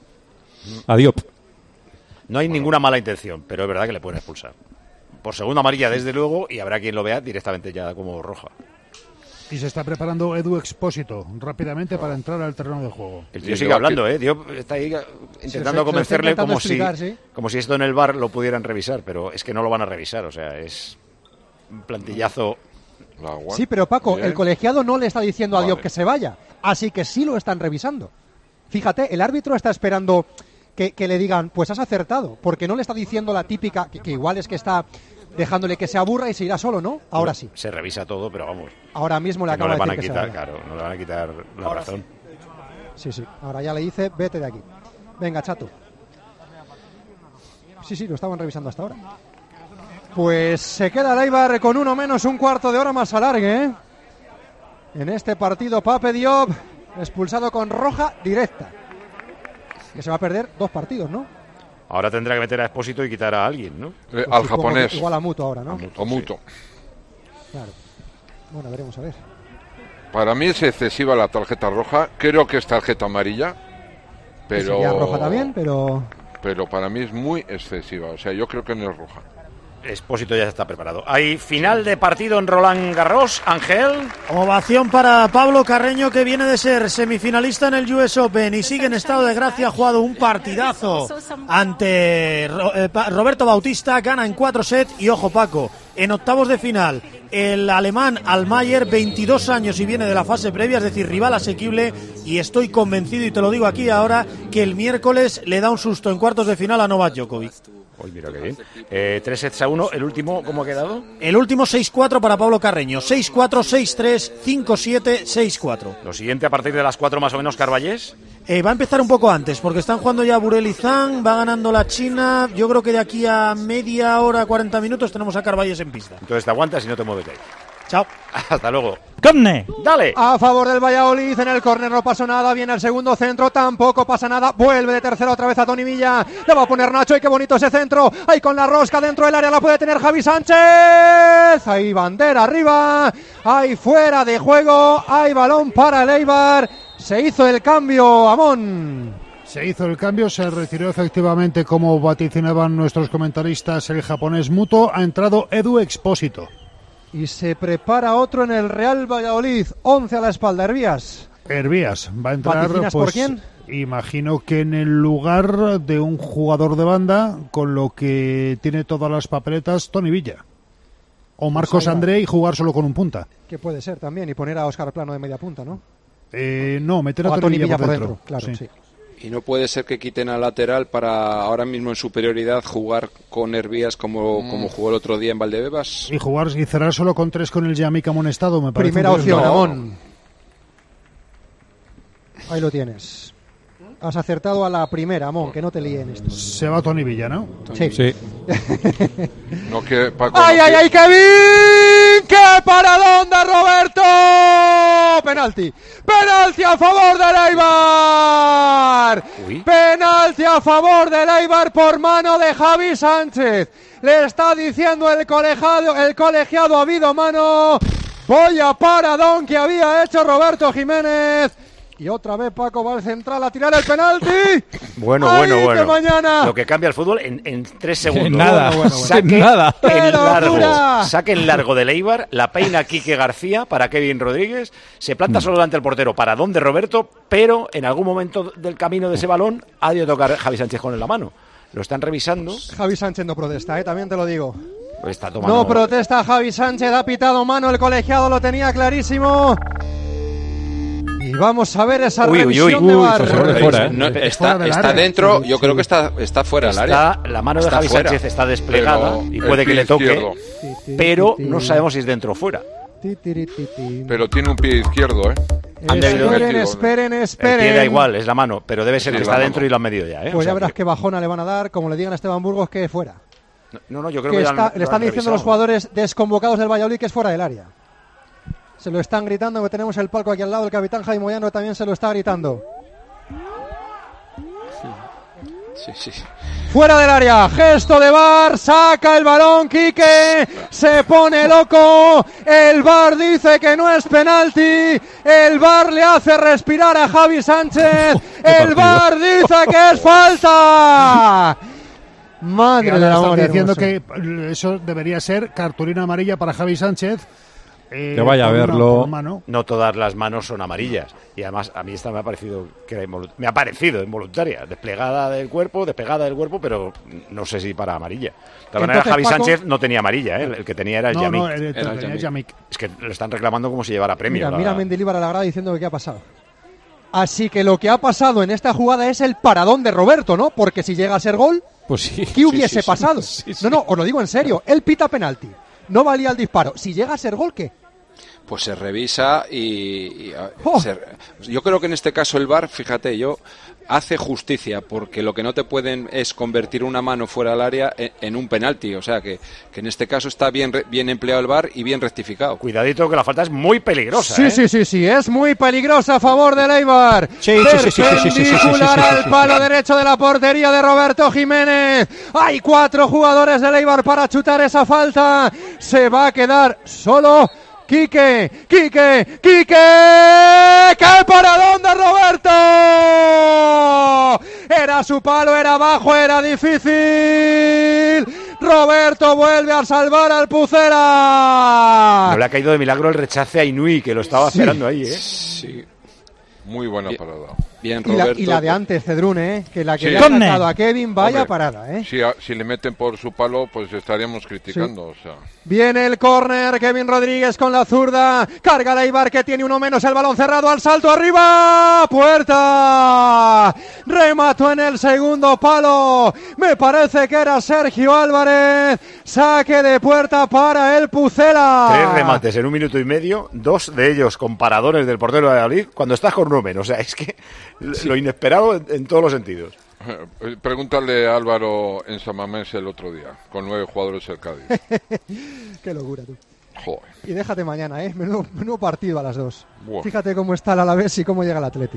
A Diop. No hay ninguna mala intención, pero es verdad que le pueden expulsar. Por segunda amarilla, desde luego, y habrá quien lo vea directamente ya como roja. Y se está preparando Edu Expósito rápidamente para entrar al terreno de juego. El tío sigue hablando, Diop está ahí intentando convencerle como si esto en el VAR lo pudieran revisar, pero es que no lo van a revisar, o sea, es un plantillazo. Sí, pero Paco, el colegiado no le está diciendo a Diop que se vaya, así que sí lo están revisando. Fíjate, el árbitro está esperando que le digan, pues has acertado, porque no le está diciendo la típica, que igual es que está dejándole que se aburra y se irá solo, ¿no? Ahora sí. Se revisa todo, pero vamos. Ahora mismo le acaba de decir que se vaya. Claro, no le van a quitar la razón. Sí. Ahora ya le dice, vete de aquí. Venga, chato. Sí, lo estaban revisando hasta ahora. Pues se queda el Eibar con uno menos, un cuarto de hora más alargue, en este partido. Pape Diop expulsado con roja directa. Que se va a perder 2 partidos, ¿no? Ahora tendrá que meter a Expósito y quitar a alguien, ¿no? Pues al japonés. Igual a Muto ahora, ¿no? O Muto. Claro. Bueno, veremos a ver. Para mí es excesiva la tarjeta roja. Creo que es tarjeta amarilla. Pero sería roja también, pero para mí es muy excesiva. O sea, yo creo que no es roja. Expósito ya está preparado. Hay final de partido en Roland Garros, Ángel. Ovación para Pablo Carreño, que viene de ser semifinalista en el US Open y sigue en estado de gracia. Ha jugado un partidazo ante Roberto Bautista, gana en 4 sets y ojo, Paco, en octavos de final el alemán Altmaier, 22 años y viene de la fase previa, es decir, rival asequible, y estoy convencido, y te lo digo aquí ahora, que el miércoles le da un susto en cuartos de final a Novak Djokovic. Uy, mira qué bien. 3-1, el último, ¿cómo ha quedado? El último 6-4 para Pablo Carreño, 6-4, 6-3, 5-7, 6-4. Lo siguiente a partir de las 4 más o menos, Carballés. Va a empezar un poco antes, porque están jugando ya Burel y Zhang, va ganando la China. Yo creo que de aquí a media hora, 40 minutos, tenemos a Carballés en pista. Entonces te aguantas y no te mueves de ahí. Chao. Hasta luego. ¡Comne! ¡Dale! A favor del Valladolid, en el córner no pasó nada, viene el segundo centro, tampoco pasa nada, vuelve de tercero otra vez a Toni Villa, le va a poner Nacho, y qué bonito ese centro, ahí con la rosca dentro del área, la puede tener Javi Sánchez, ahí bandera arriba, ahí fuera de juego, hay balón para el Eibar, se hizo el cambio, Amón. Se hizo el cambio, se retiró efectivamente, como vaticinaban nuestros comentaristas, el japonés Muto, ha entrado Edu Expósito. Y se prepara otro en el Real Valladolid, 11 a la espalda, Hervías. Hervías va a entrar, ¿Vaticinas pues, por quién? Imagino que en el lugar de un jugador de banda, con lo que tiene todas las papeletas, Toni Villa. O Marcos André y jugar solo con un punta. Que puede ser también, y poner a Óscar Plano de media punta, ¿no? No, meter a Toni Villa por dentro. Claro, sí. Y no puede ser que quiten al lateral para ahora mismo en superioridad jugar con Hervías como jugó el otro día en Valdebebas. Y cerrar solo con 3 con el Yamik amonestado, me parece. Primera opción, Amón. Ahí lo tienes. Has acertado a la primera, Amón, que no te líen esto. Se va Toni Villa, ¿no? Sí. No, que Paco, ¡Ay, no, ay, ay, Kevin! ¡Qué paradón de Roberto! ¡Penalti! ¡Penalti a favor del Eibar! ¡Penalti a favor del Eibar por mano de Javi Sánchez! Le está diciendo el colegiado ha habido mano. Voy a paradón que había hecho Roberto Jiménez. Y otra vez Paco va al central a tirar el penalti. Bueno. Mañana. Lo que cambia el fútbol en 3 segundos. Nada. Saque en largo del Eibar, la peina Quique García para Kevin Rodríguez, se planta solo delante del portero, paradón de Roberto, pero en algún momento del camino de ese balón ha de tocar Javi Sánchez con la mano. Lo están revisando. Javi Sánchez no protesta, también te lo digo. Está tomando... No protesta Javi Sánchez, ha pitado mano, el colegiado lo tenía clarísimo. Y vamos a ver esa revisión de VAR. Está dentro, yo creo que está fuera del área. La mano de Javi Sánchez está desplegada y puede que le toque, pero no sabemos si es dentro o fuera. Pero tiene un pie izquierdo, ¿eh? Esperen. El pie da igual, es la mano, pero debe ser que está dentro y lo han medido ya, ¿eh? Pues ya verás qué bajona le van a dar, como le digan a Esteban Burgos, que fuera. No, yo creo que le están diciendo los jugadores desconvocados del Valladolid que es fuera del área. Se lo están gritando, que tenemos el palco aquí al lado, el capitán Jaime Moyano también se lo está gritando. Sí. Fuera del área, gesto de VAR, saca el balón Quique, se pone loco, el VAR dice que no es penalti, el VAR le hace respirar a Javi Sánchez, el VAR dice que es falta. Madre de la amor, diciendo que eso debería ser cartulina amarilla para Javi Sánchez. Que vaya a verlo. No todas las manos son amarillas. Y además a mí esta me ha parecido involuntaria. Despegada del cuerpo, pero no sé si para amarilla. De todas maneras, Javi Sánchez no tenía amarilla, ¿eh? El que tenía era el Yamik. Es que lo están reclamando como si llevara premio. Mira Mendilibar a la grada diciendo que qué ha pasado. Así que lo que ha pasado en esta jugada es el paradón de Roberto, ¿no? Porque si llega a ser gol, pues sí. ¿qué hubiese pasado? Sí. No, os lo digo en serio. Él pita penalti. No valía el disparo. Si llega a ser gol, ¿qué? Pues se revisa yo creo que en este caso el VAR, fíjate, hace justicia, porque lo que no te pueden es convertir una mano fuera del área en un penalti, o sea que en este caso está bien empleado el VAR y bien rectificado. Cuidadito que la falta es muy peligrosa. Sí, es muy peligrosa a favor del Eibar. Perpendicular al palo derecho de la portería de Roberto Jiménez. Hay 4 jugadores del Eibar para chutar esa falta. Se va a quedar solo ¡Quique! ¡Qué paradón de Roberto! Era su palo, era bajo, era difícil. Roberto vuelve a salvar al Pucela. No le ha caído de milagro el rechace a Inui, que lo estaba esperando ahí, ¿eh? Sí. Muy buena parada. Bien, Roberto. Y la de antes, Cedrún, que la que Sí. le ha sacado a Kevin, vaya Hombre, parada, Si le meten por su palo, pues estaríamos criticando, o sea. Viene el córner, Kevin Rodríguez con la zurda, carga Leibar que tiene uno menos, el balón cerrado al salto arriba, puerta, remató en el segundo palo, me parece que era Sergio Álvarez, saque de puerta para el Pucela. 3 remates en 1 minuto y medio, 2 de ellos con paradores del portero de Valladolid, cuando estás con uno menos, o sea, es que lo inesperado en todos los sentidos. Pregúntale a Álvaro en San Mamés el otro día, con 9 jugadores del Cádiz. Qué locura, tú. Joder. Y déjate mañana, menudo partido a las 2. Buah. Fíjate cómo está el Alavés y cómo llega el Atleti.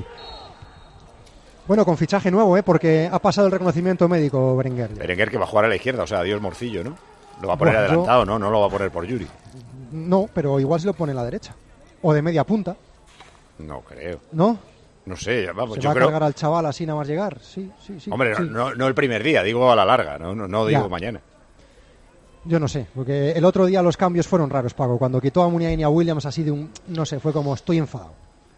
Bueno, con fichaje nuevo, porque ha pasado el reconocimiento médico Berenguer. Berenguer que va a jugar a la izquierda, o sea, adiós Morcillo, ¿no? Lo va a poner Bueno, adelantado, ¿no? No lo va a poner por Yuri. No, pero igual se lo pone en la derecha. O de media punta, No creo. ¿no? No sé, vamos, ¿Se yo va creo... a cargar al chaval así nada más llegar? Sí. Hombre, sí. no el primer día, digo a la larga, no digo Ya. mañana. Yo no sé, porque el otro día los cambios fueron raros, Paco. Cuando quitó a Muniain y a Williams así de un... No sé, fue como estoy enfadado.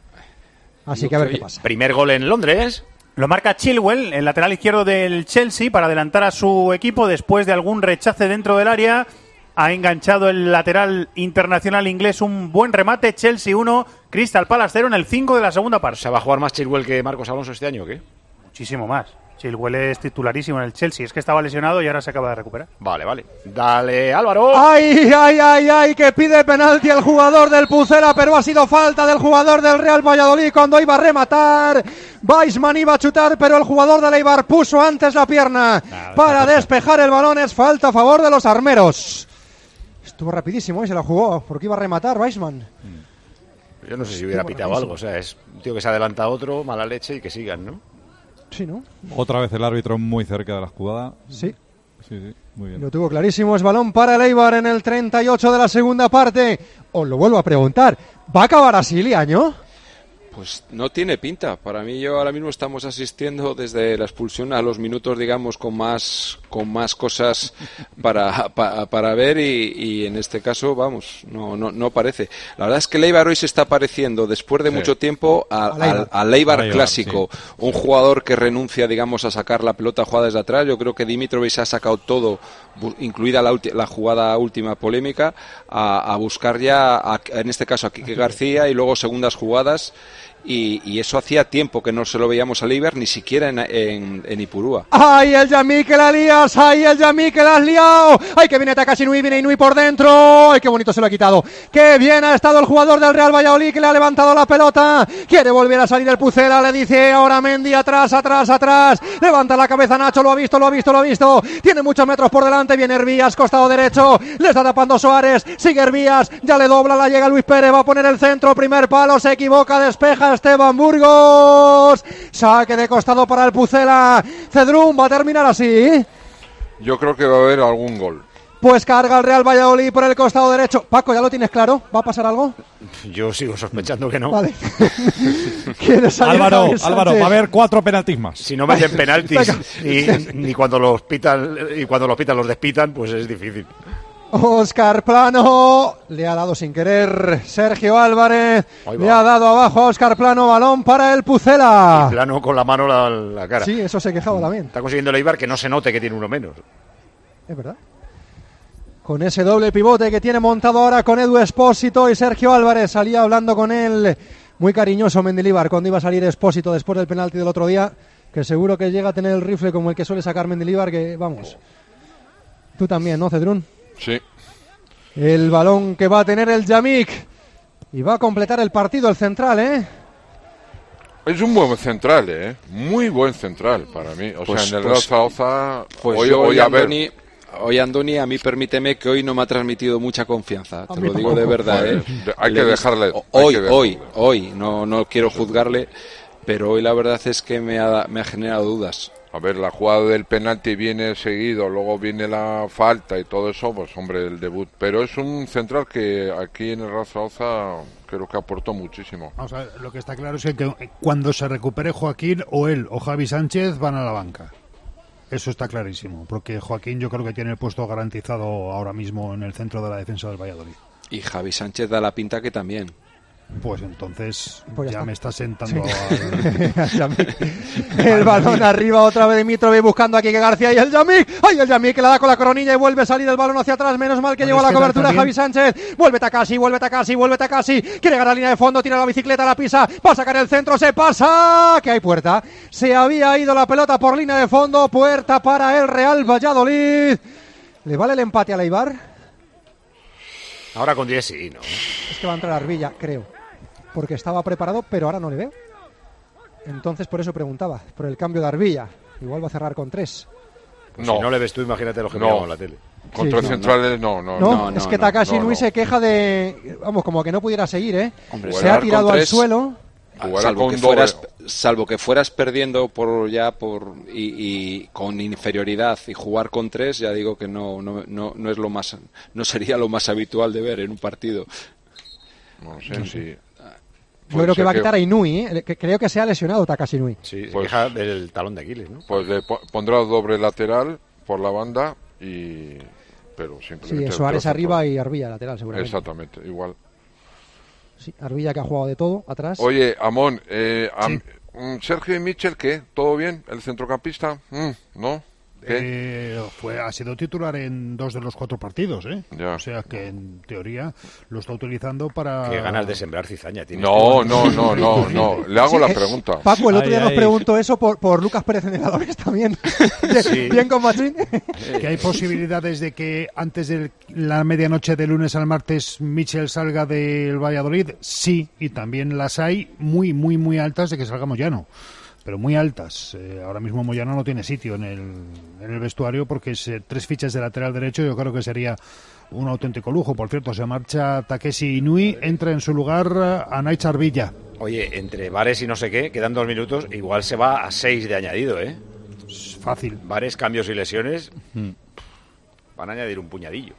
Así que a ver qué pasa. Primer gol en Londres. Lo marca Chilwell, el lateral izquierdo del Chelsea, para adelantar a su equipo después de algún rechace dentro del área. Ha enganchado el lateral internacional inglés un buen remate. Chelsea 1, Crystal Palace 0 en el 5 de la segunda parte. ¿Se va a jugar más Chilwell que Marcos Alonso este año o qué? Muchísimo más. Chilwell es titularísimo en el Chelsea. Es que estaba lesionado y ahora se acaba de recuperar. Vale. Dale, Álvaro. ¡Ay! Que pide penalti el jugador del Pucela, pero ha sido falta del jugador del Real Valladolid cuando iba a rematar. Weissman iba a chutar, pero el jugador de Eibar puso antes la pierna para despejar el balón. Es falta a favor de los armeros. Estuvo rapidísimo y se la jugó, porque iba a rematar Weissman. Yo no sé si hubiera pitado algo, o sea, es un tío que se adelanta a otro, mala leche y que sigan, ¿no? Sí, ¿no? Otra vez el árbitro muy cerca de la jugada. Sí. Sí, muy bien. Lo tuvo clarísimo, es balón para el Eibar en el 38 de la segunda parte. Os lo vuelvo a preguntar, ¿va a acabar así Liaño? Pues no tiene pinta. Para mí, yo ahora mismo estamos asistiendo desde la expulsión a los minutos, digamos, con más cosas para ver y en este caso, vamos, no parece. La verdad es que el Eibar hoy se está pareciendo, después de mucho tiempo, al Eibar clásico. Sí. Un jugador que renuncia, digamos, a sacar la pelota jugada desde atrás. Yo creo que Dimitrovic ha sacado todo, incluida la jugada última polémica, a buscar ya, en este caso, a Quique García y luego segundas jugadas. Y eso hacía tiempo que no se lo veíamos al Eibar, ni siquiera en Ipurúa. ¡Ay, el Yamí que la lías! ¡Ay, el Yamí que la has liado! ¡Ay, que viene Takashi Inui, viene Inui por dentro! ¡Ay, qué bonito se lo ha quitado! ¡Qué bien ha estado el jugador del Real Valladolid que le ha levantado la pelota! Quiere volver a salir el Pucela, le dice ahora Mendy atrás. Levanta la cabeza Nacho, lo ha visto. Tiene muchos metros por delante, viene Hervías, costado derecho. Le está tapando Suárez, sigue Hervías, ya le dobla, la llega Luis Pérez, va a poner el centro, primer palo, se equivoca, despeja Esteban Burgos, saque de costado para el Pucela. Cedrún, ¿va a terminar así? Yo creo que va a haber algún gol. Pues carga el Real Valladolid por el costado derecho. Paco, ¿ya lo tienes claro? ¿Va a pasar algo? Yo sigo sospechando que no. Vale. Álvaro, va a haber 4 penaltis más. Si no meten penaltis ni cuando los pitan los despitan, pues es difícil. Óscar Plano le ha dado sin querer Sergio Álvarez, le ha dado abajo a Óscar Plano, balón para el Pucela. Y Plano con la mano la cara. Sí, eso se quejaba también. Está consiguiendo el Eibar que no se note que tiene uno menos. Es verdad. Con ese doble pivote que tiene montado ahora con Edu Espósito y Sergio Álvarez, salía hablando con él muy cariñoso Mendilibar cuando iba a salir Espósito después del penalti del otro día, que seguro que llega a tener el rifle como el que suele sacar Mendilibar, que vamos. Tú también, ¿no, Cedrún? Sí. El balón que va a tener el Yamik y va a completar el partido el central, ¿eh? Es un buen central, muy buen central para mí. O sea, en el Real Zaragoza hoy Andoni, a mí permíteme que hoy no me ha transmitido mucha confianza, te lo digo de verdad. Hay que dejarle. Hoy, no quiero juzgarle, pero hoy la verdad es que me ha generado dudas. A ver, la jugada del penalti viene seguido, luego viene la falta y todo eso, pues hombre, el debut. Pero es un central que aquí en el Real Zaragoza creo que aportó muchísimo. Vamos a ver, lo que está claro es que cuando se recupere Joaquín, o él o Javi Sánchez van a la banca. Eso está clarísimo, porque Joaquín yo creo que tiene el puesto garantizado ahora mismo en el centro de la defensa del Valladolid. Y Javi Sánchez da la pinta que también. Pues entonces Pues ya está. me está sentando El balón arriba otra vez de Mitrovic buscando aquí que García y el Yamik. ¡Ay, el Yamik que la da con la coronilla y vuelve a salir el balón hacia atrás! Menos mal que llegó a la cobertura Javi Sánchez. Vuelve Takashi. Quiere ganar la línea de fondo, tira la bicicleta, la pisa. Va a sacar el centro, se pasa. Que hay puerta. Se había ido la pelota por línea de fondo. Puerta para el Real Valladolid. ¿Le vale el empate a Eibar? Ahora con 10 sí, ¿no? Es que va a entrar Arbilla, creo. Porque estaba preparado, pero ahora no le veo. Entonces por eso preguntaba, por el cambio de Arbilla. Igual va a cerrar con 3. Pues si no le ves tú, imagínate lo que miramos en la tele. Con tres centrales No, es que Takashi Nui se queja de... Vamos, como que no pudiera seguir, ¿eh? Hombre, se ha tirado al suelo. Salvo que fueras perdiendo y con inferioridad y jugar con 3, ya digo que no es lo más, no sería lo más habitual de ver en un partido. No sé si... Yo creo que va a quitar a Inui, ¿eh? Creo que se ha lesionado Takashi Inui. Sí, se queja del talón de Aquiles, ¿no? Pues le pondrá doble lateral por la banda pero simplemente... Sí, Suárez arriba y Arbilla lateral, seguramente. Exactamente, igual. Sí, Arbilla que ha jugado de todo, atrás. Oye, Amón, Sergio y Michel, ¿qué? ¿Todo bien? ¿El centrocampista? ¿No? Ha sido titular en 2 de los 4 partidos, ¿eh? Ya. O sea que en teoría lo está utilizando para... Qué ganas de sembrar cizaña tienes. No. Le hago la pregunta. Paco, el otro día nos preguntó eso por Lucas Pérez en el Alavés también. Bien con Machín. Que hay posibilidades de que antes de la medianoche de lunes al martes Michel salga del Valladolid. Sí, y también las hay muy, muy, muy altas de que salga Moyano. Pero muy altas. Ahora mismo Moyano no tiene sitio en el vestuario porque es 3 fichas de lateral derecho. Yo creo que sería un auténtico lujo. Por cierto, se marcha Takeshi Inui, entra en su lugar Anaich Arbilla. Oye, entre Vares y no sé qué, quedan 2 minutos, igual se va a 6 de añadido, ¿eh? Fácil. Vares, cambios y lesiones, van a añadir un puñadillo.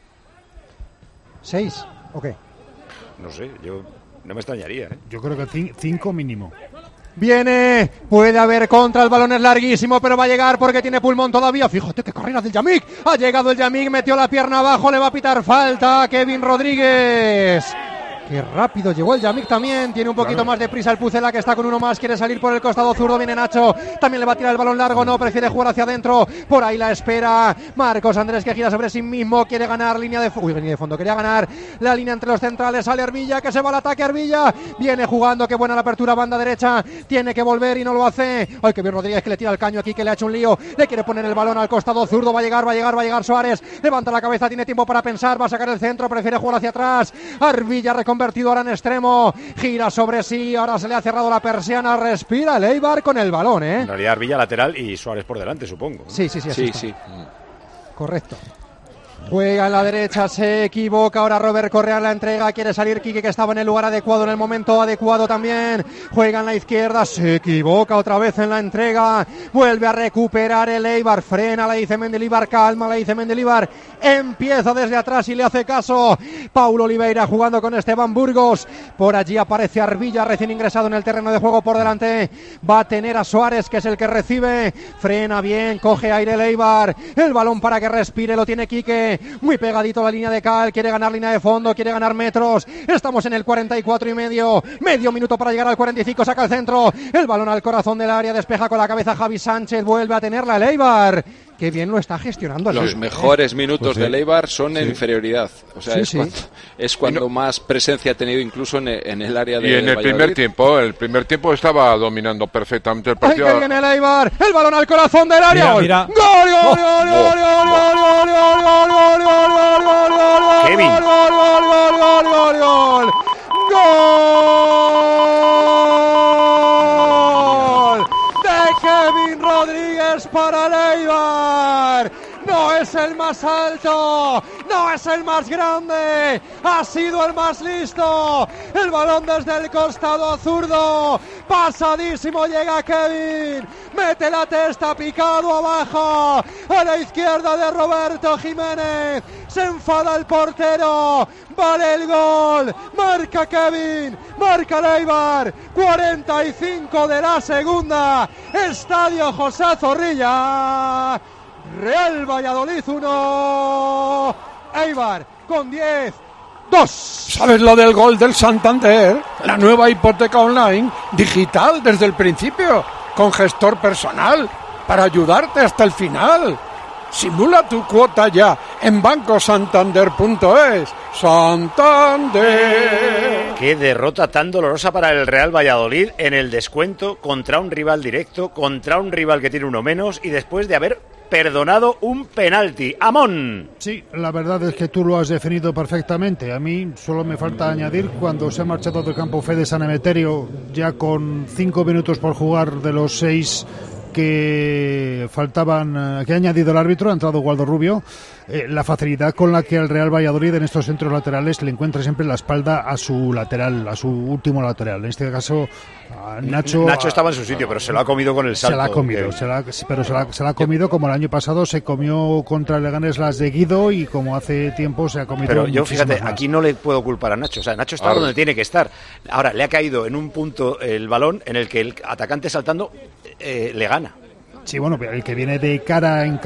¿6? ¿O qué? No sé, yo no me extrañaría, ¿eh? Yo creo que 5 mínimo. Viene, puede haber contra, el balón es larguísimo, pero va a llegar porque tiene pulmón todavía. Fíjate qué carrera del Yamik. Ha llegado el Yamik, metió la pierna abajo, le va a pitar falta a Kevin Rodríguez. Qué rápido llegó el Yamik también. Tiene un poquito más de prisa el Pucela, que está con uno más. Quiere salir por el costado zurdo. Viene Nacho. También le va a tirar el balón largo. No, prefiere jugar hacia adentro. Por ahí la espera Marcos Andrés, que gira sobre sí mismo. Quiere ganar línea de fondo. Quería ganar la línea entre los centrales. Sale Arbilla, que se va al ataque. Arbilla viene jugando. Qué buena la apertura, banda derecha. Tiene que volver y no lo hace. Ay, que bien Rodríguez, que le tira el caño aquí, que le ha hecho un lío. Le quiere poner el balón al costado zurdo. Va a llegar Suárez. Levanta la cabeza. Tiene tiempo para pensar. Va a sacar el centro. Prefiere jugar hacia atrás. Arbilla reconvertido ahora en extremo. Gira sobre sí, ahora se le ha cerrado la persiana, respira el Eibar con el balón, ¿eh? En realidad Arbilla lateral y Suárez por delante, supongo, ¿no? Sí. Correcto. Juega en la derecha, se equivoca, ahora Robert Correa la entrega, quiere salir Quique, que estaba en el lugar adecuado, en el momento adecuado también. Juega en la izquierda, se equivoca otra vez en la entrega, vuelve a recuperar el Eibar, frena, la dice Mendilibar, calma, la dice Mendilibar, empieza desde atrás y le hace caso Paulo Oliveira jugando con Esteban Burgos. Por allí aparece Arbilla, recién ingresado en el terreno de juego por delante, va a tener a Suárez, que es el que recibe, frena bien, coge aire el Eibar, el balón para que respire, lo tiene Quique, muy pegadito a la línea de cal, quiere ganar línea de fondo, quiere ganar metros, estamos en el 44 y medio minuto para llegar al 45, saca el centro, el balón al corazón del área, despeja con la cabeza Javi Sánchez, vuelve a tenerla el Eibar, qué bien lo está gestionando. Los mejores minutos del Eibar son en inferioridad, o sea, es cuando más presencia ha tenido incluso en el área de y en el primer tiempo estaba dominando perfectamente el partido. ¡Ay, que viene el Eibar! ¡El balón al corazón del área! Mira. ¡Gol, gol, gol, gol, gol, gol, gol, gol, gol, gol, gol, gol, gol, Kevin. gol, gol, gol, gol, gol, gol! ¡Gol! De Kevin Rodríguez para el Eibar. No es el más alto, no es el más grande, ha sido el más listo. El balón desde el costado zurdo, pasadísimo, llega Kevin, mete la testa, picado abajo, a la izquierda de Roberto Jiménez, se enfada el portero, vale el gol, marca Kevin, marca el Eibar, 45 de la segunda, Estadio José Zorrilla, Real Valladolid 1, Eibar con 10. 2. ¿Sabes lo del gol del Santander? La nueva hipoteca online, digital desde el principio, con gestor personal, para ayudarte hasta el final. Simula tu cuota ya en bancosantander.es. ¡Santander! Qué derrota tan dolorosa para el Real Valladolid en el descuento contra un rival directo, contra un rival que tiene uno menos y después de haber perdonado un penalti. ¡Amón! Sí, la verdad es que tú lo has definido perfectamente. A mí solo me falta añadir cuando se ha marchado del campo Fede San Emeterio ya con 5 minutos por jugar de los 6 que faltaban, que ha añadido el árbitro, ha entrado Waldo Rubio, la facilidad con la que el Real Valladolid en estos centros laterales le encuentra siempre la espalda a su lateral, a su último lateral. En este caso, Nacho estaba en su sitio, pero se lo ha comido con el salto. Se la ha comido, se la ha comido como el año pasado se comió contra el Leganés las de Guido y como hace tiempo se ha comido. Pero yo, fíjate, más. aquí no le puedo culpar a Nacho. O sea, Nacho está donde tiene que estar. Ahora, le ha caído en un punto el balón en el que el atacante saltando le gana. Sí, bueno, el que viene de cara en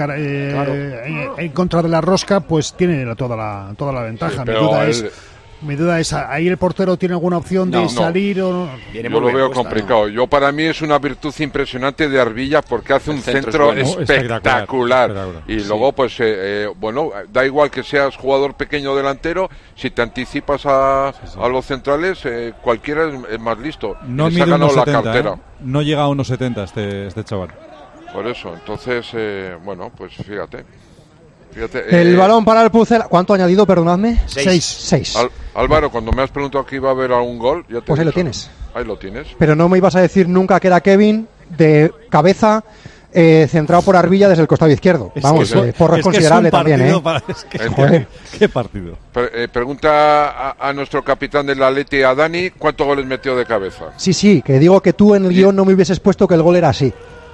contra de la rosca, pues tiene toda la ventaja. Sí, mi duda es, ¿ahí el portero tiene alguna opción de salir o no? Yo lo veo complicado. Yo, para mí, es una virtud impresionante de Arbilla porque hace un centro espectacular. Y luego, pues, bueno, da igual que seas jugador pequeño delantero, si te anticipas a los centrales, cualquiera es más listo. No mide 1,70, no llega a 1,70 este chaval. Por eso, entonces, bueno, pues fíjate. El balón para el Pucela. ¿Cuánto ha añadido, perdonadme? 6. Álvaro, cuando me has preguntado que iba a haber algún gol, ya te pues ahí lo tienes. Ahí lo tienes. Pero no me ibas a decir nunca que era Kevin de cabeza, centrado por Arbilla desde el costado izquierdo. Vamos, porra considerable también, ¿Qué partido? Pregunta a nuestro capitán del Atleti, a Dani, ¿cuántos goles metió de cabeza? Sí, que digo que tú en el guión no me hubieses puesto que el gol era así.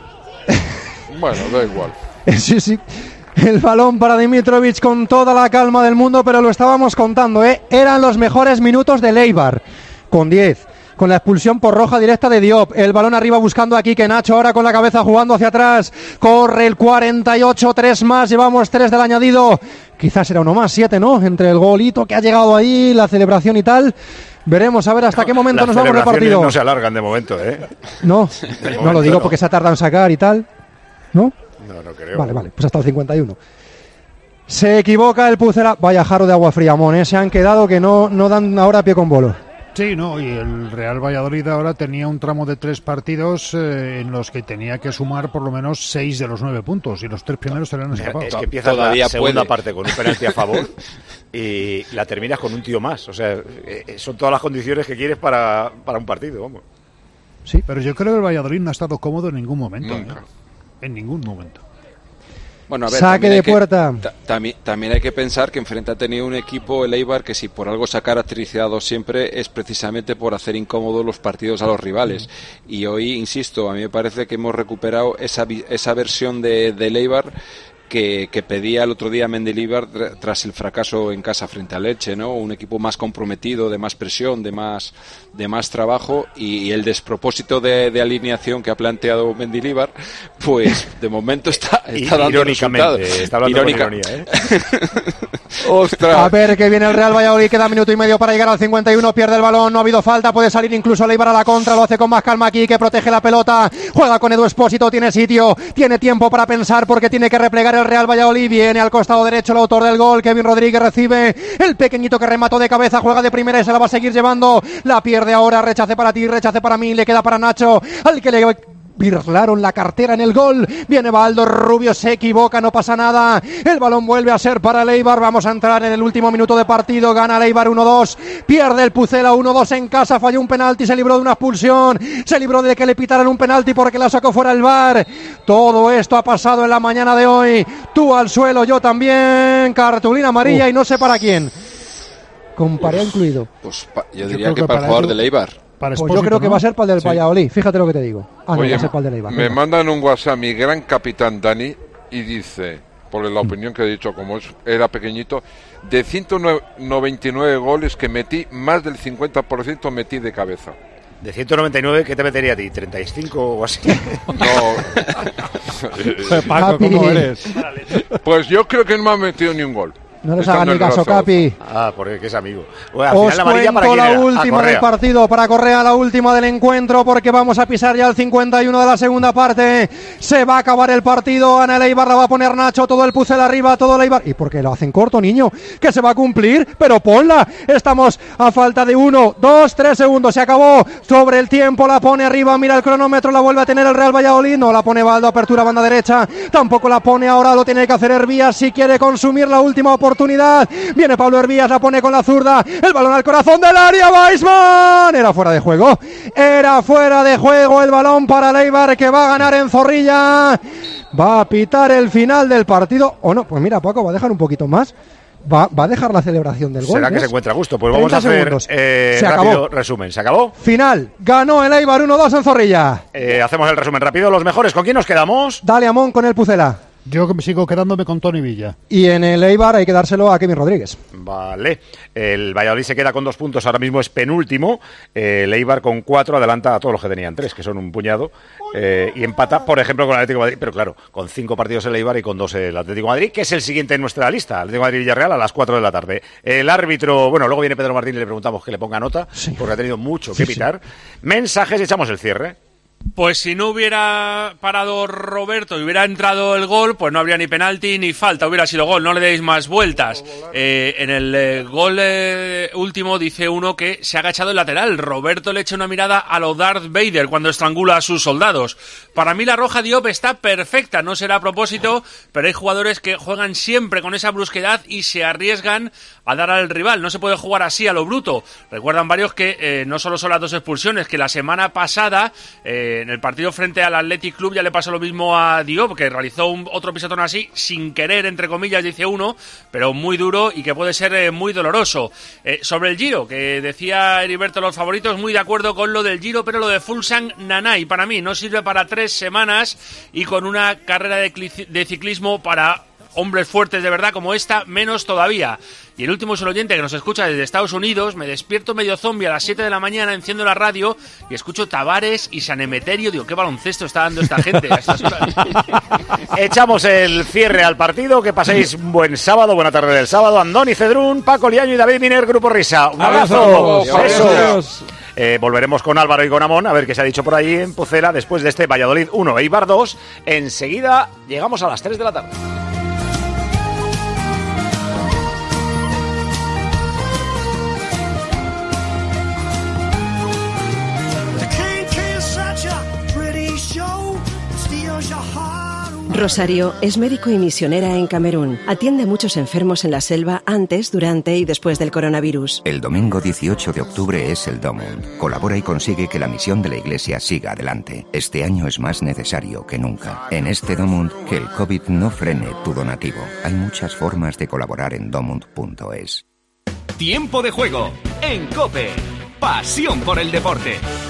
Bueno, da igual. Sí. El balón para Dimitrovic con toda la calma del mundo, pero lo estábamos contando, eran los mejores minutos del Eibar, con 10, con la expulsión por roja directa de Diop, el balón arriba buscando aquí que Nacho ahora con la cabeza jugando hacia atrás, corre el 48, 3 más, llevamos 3 del añadido, quizás era uno más, 7, ¿no? Entre el golito que ha llegado ahí, la celebración y tal. Veremos a ver hasta qué momento nos vamos del partido. No se alargan de momento, No lo digo porque se ha tardado en sacar y tal. ¿No? No creo. Vale, pues hasta el 51. Se equivoca el Pucela. Vaya jarro de agua fría, Mon, Se han quedado que no dan ahora pie con bolo. Sí, y el Real Valladolid ahora tenía un tramo de 3 partidos en los que tenía que sumar por lo menos 6 de los 9 puntos y los 3 primeros se le han escapado. Es que empieza la segunda parte con un penalti a favor y la terminas con un tío más. O sea, son todas las condiciones que quieres para un partido, vamos. Sí, pero yo creo que el Valladolid no ha estado cómodo en ningún momento. Nunca. En ningún momento. Bueno, a ver, saque de puerta. También hay que pensar que enfrente ha tenido un equipo, el Eibar, que si por algo se ha caracterizado siempre es precisamente por hacer incómodos los partidos a los rivales. Y hoy, insisto, a mí me parece que hemos recuperado esa versión del Eibar que pedía el otro día Mendilibar tras el fracaso en casa frente a Lecce, ¿no? Un equipo más comprometido, de más presión, de más trabajo, y el despropósito de alineación que ha planteado Mendilibar, pues de momento está dando resultados. Está hablando con ironía, ¡Ostras! A ver que viene el Real Valladolid, queda minuto y medio para llegar al 51, pierde el balón, no ha habido falta, puede salir incluso Leibar a la contra, lo hace con más calma aquí, que protege la pelota, juega con Edu Espósito, tiene sitio, tiene tiempo para pensar porque tiene que replegar el Real Valladolid, viene al costado derecho el autor del gol, Kevin Rodríguez recibe, el pequeñito que remató de cabeza, juega de primera y se la va a seguir llevando, la pierde ahora, rechace para ti, rechace para mí, le queda para Nacho, al que le birlaron la cartera en el gol. Viene Baldo, Rubio se equivoca, no pasa nada. El balón vuelve a ser para el Eibar. Vamos a entrar en el último minuto de partido. Gana el Eibar 1-2. Pierde el Pucela 1-2 en casa. Falló un penalti, se libró de una expulsión. Se libró de que le pitaran un penalti porque la sacó fuera el VAR. Todo esto ha pasado en la mañana de hoy. Tú al suelo, yo también. Cartulina amarilla y no sé para quién. Con Parea incluido. Pues yo diría que para el jugador del Eibar. Pues yo creo que va a ser para el del Valladolid. Fíjate lo que te digo. Oye, no, va a ser para el del Eibar. Me mandan un WhatsApp mi gran capitán Dani y dice, por la opinión que he dicho, como era pequeñito, de 199 goles que metí, más del 50% metí de cabeza. De 199, ¿qué te metería a ti? ¿35 o así? No. Paco, ¿cómo eres? Pues yo creo que no me ha metido ni un gol. No les hagan ni caso, Capi. Porque es amigo. Bueno, os cuento la última del partido para Correa, la última del encuentro, porque vamos a pisar ya el 51 de la segunda parte. Se va a acabar el partido. Ana el Eibar, la va a poner Nacho, todo el Pucel arriba, todo el Eibar. ¿Y por qué lo hacen corto, niño? Que se va a cumplir, pero ponla. Estamos a falta de 1, 2, 3 segundos. Se acabó. Sobre el tiempo la pone arriba, mira el cronómetro, la vuelve a tener el Real Valladolid. No la pone Baldo, apertura banda derecha. Tampoco la pone ahora, lo tiene que hacer Hervías si quiere consumir la última oportunidad. Viene Pablo Hervías, la pone con la zurda, el balón al corazón del área, Weissman, era fuera de juego el balón para el Eibar, que va a ganar en Zorrilla. Va a pitar el final del partido, o no, pues mira, Paco va a dejar un poquito más. Va a dejar la celebración del gol. ¿Será que se encuentra a gusto? Pues vamos a hacer rápido resumen. ¿Se acabó? Final. Ganó el Eibar 1-2 en Zorrilla. Hacemos el resumen rápido. Los mejores, ¿con quién nos quedamos? Dale Amón con el Pucela. Yo que me sigo quedándome con Tony Villa. Y en el Eibar hay que dárselo a Kevin Rodríguez. Vale. El Valladolid se queda con 2 puntos, ahora mismo es penúltimo. El Eibar con 4 adelanta a todos los que tenían 3, que son un puñado. Y empata, por ejemplo, con el Atlético de Madrid. Pero claro, con 5 partidos el Eibar y con 2 el Atlético de Madrid, que es el siguiente en nuestra lista. Atlético de Madrid-Villarreal a las 4 de la tarde. El árbitro, bueno, luego viene Pedro Martín y le preguntamos que le ponga nota, porque ha tenido mucho que pitar. Mensajes y echamos el cierre. Pues si no hubiera parado Roberto y hubiera entrado el gol, pues no habría ni penalti ni falta, hubiera sido gol, no le deis más vueltas. En el gol último dice uno que se ha agachado el lateral. Roberto le echa una mirada a lo Darth Vader cuando estrangula a sus soldados. Para mí la roja Diop está perfecta, no será a propósito, pero hay jugadores que juegan siempre con esa brusquedad y se arriesgan a dar al rival. No se puede jugar así a lo bruto. Recuerdan varios que no solo son las 2 expulsiones, que la semana pasada en el partido frente al Athletic Club ya le pasó lo mismo a Diop, que realizó otro pisotón así, sin querer, entre comillas, dice uno, pero muy duro y que puede ser muy doloroso. Sobre el Giro, que decía Heriberto los favoritos, muy de acuerdo con lo del Giro, pero lo de Fulsan Nanay, para mí, no sirve para 3 semanas y con una carrera de ciclismo para hombres fuertes de verdad como esta, menos todavía. Y el último es el oyente que nos escucha desde Estados Unidos. Me despierto medio zombie a las 7 de la mañana, enciendo la radio y escucho Tavares y San Emeterio. Digo, ¿qué baloncesto está dando esta gente a estas horas? Echamos el cierre al partido. Que paséis un buen sábado, buena tarde del sábado. Andoni Cedrún, Paco Liaño y David Miner, Grupo Risa. Un abrazo. Adiós. Volveremos con Álvaro y con Amón a ver qué se ha dicho por ahí en Pucela después de este Valladolid 1, Eibar 2. Enseguida llegamos a las 3 de la tarde. Rosario es médico y misionera en Camerún. Atiende a muchos enfermos en la selva antes, durante y después del coronavirus. El domingo 18 de octubre es el Domund. Colabora y consigue que la misión de la Iglesia siga adelante. Este año es más necesario que nunca. En este Domund, que el COVID no frene tu donativo. Hay muchas formas de colaborar en domund.es. Tiempo de juego en COPE. Pasión por el deporte.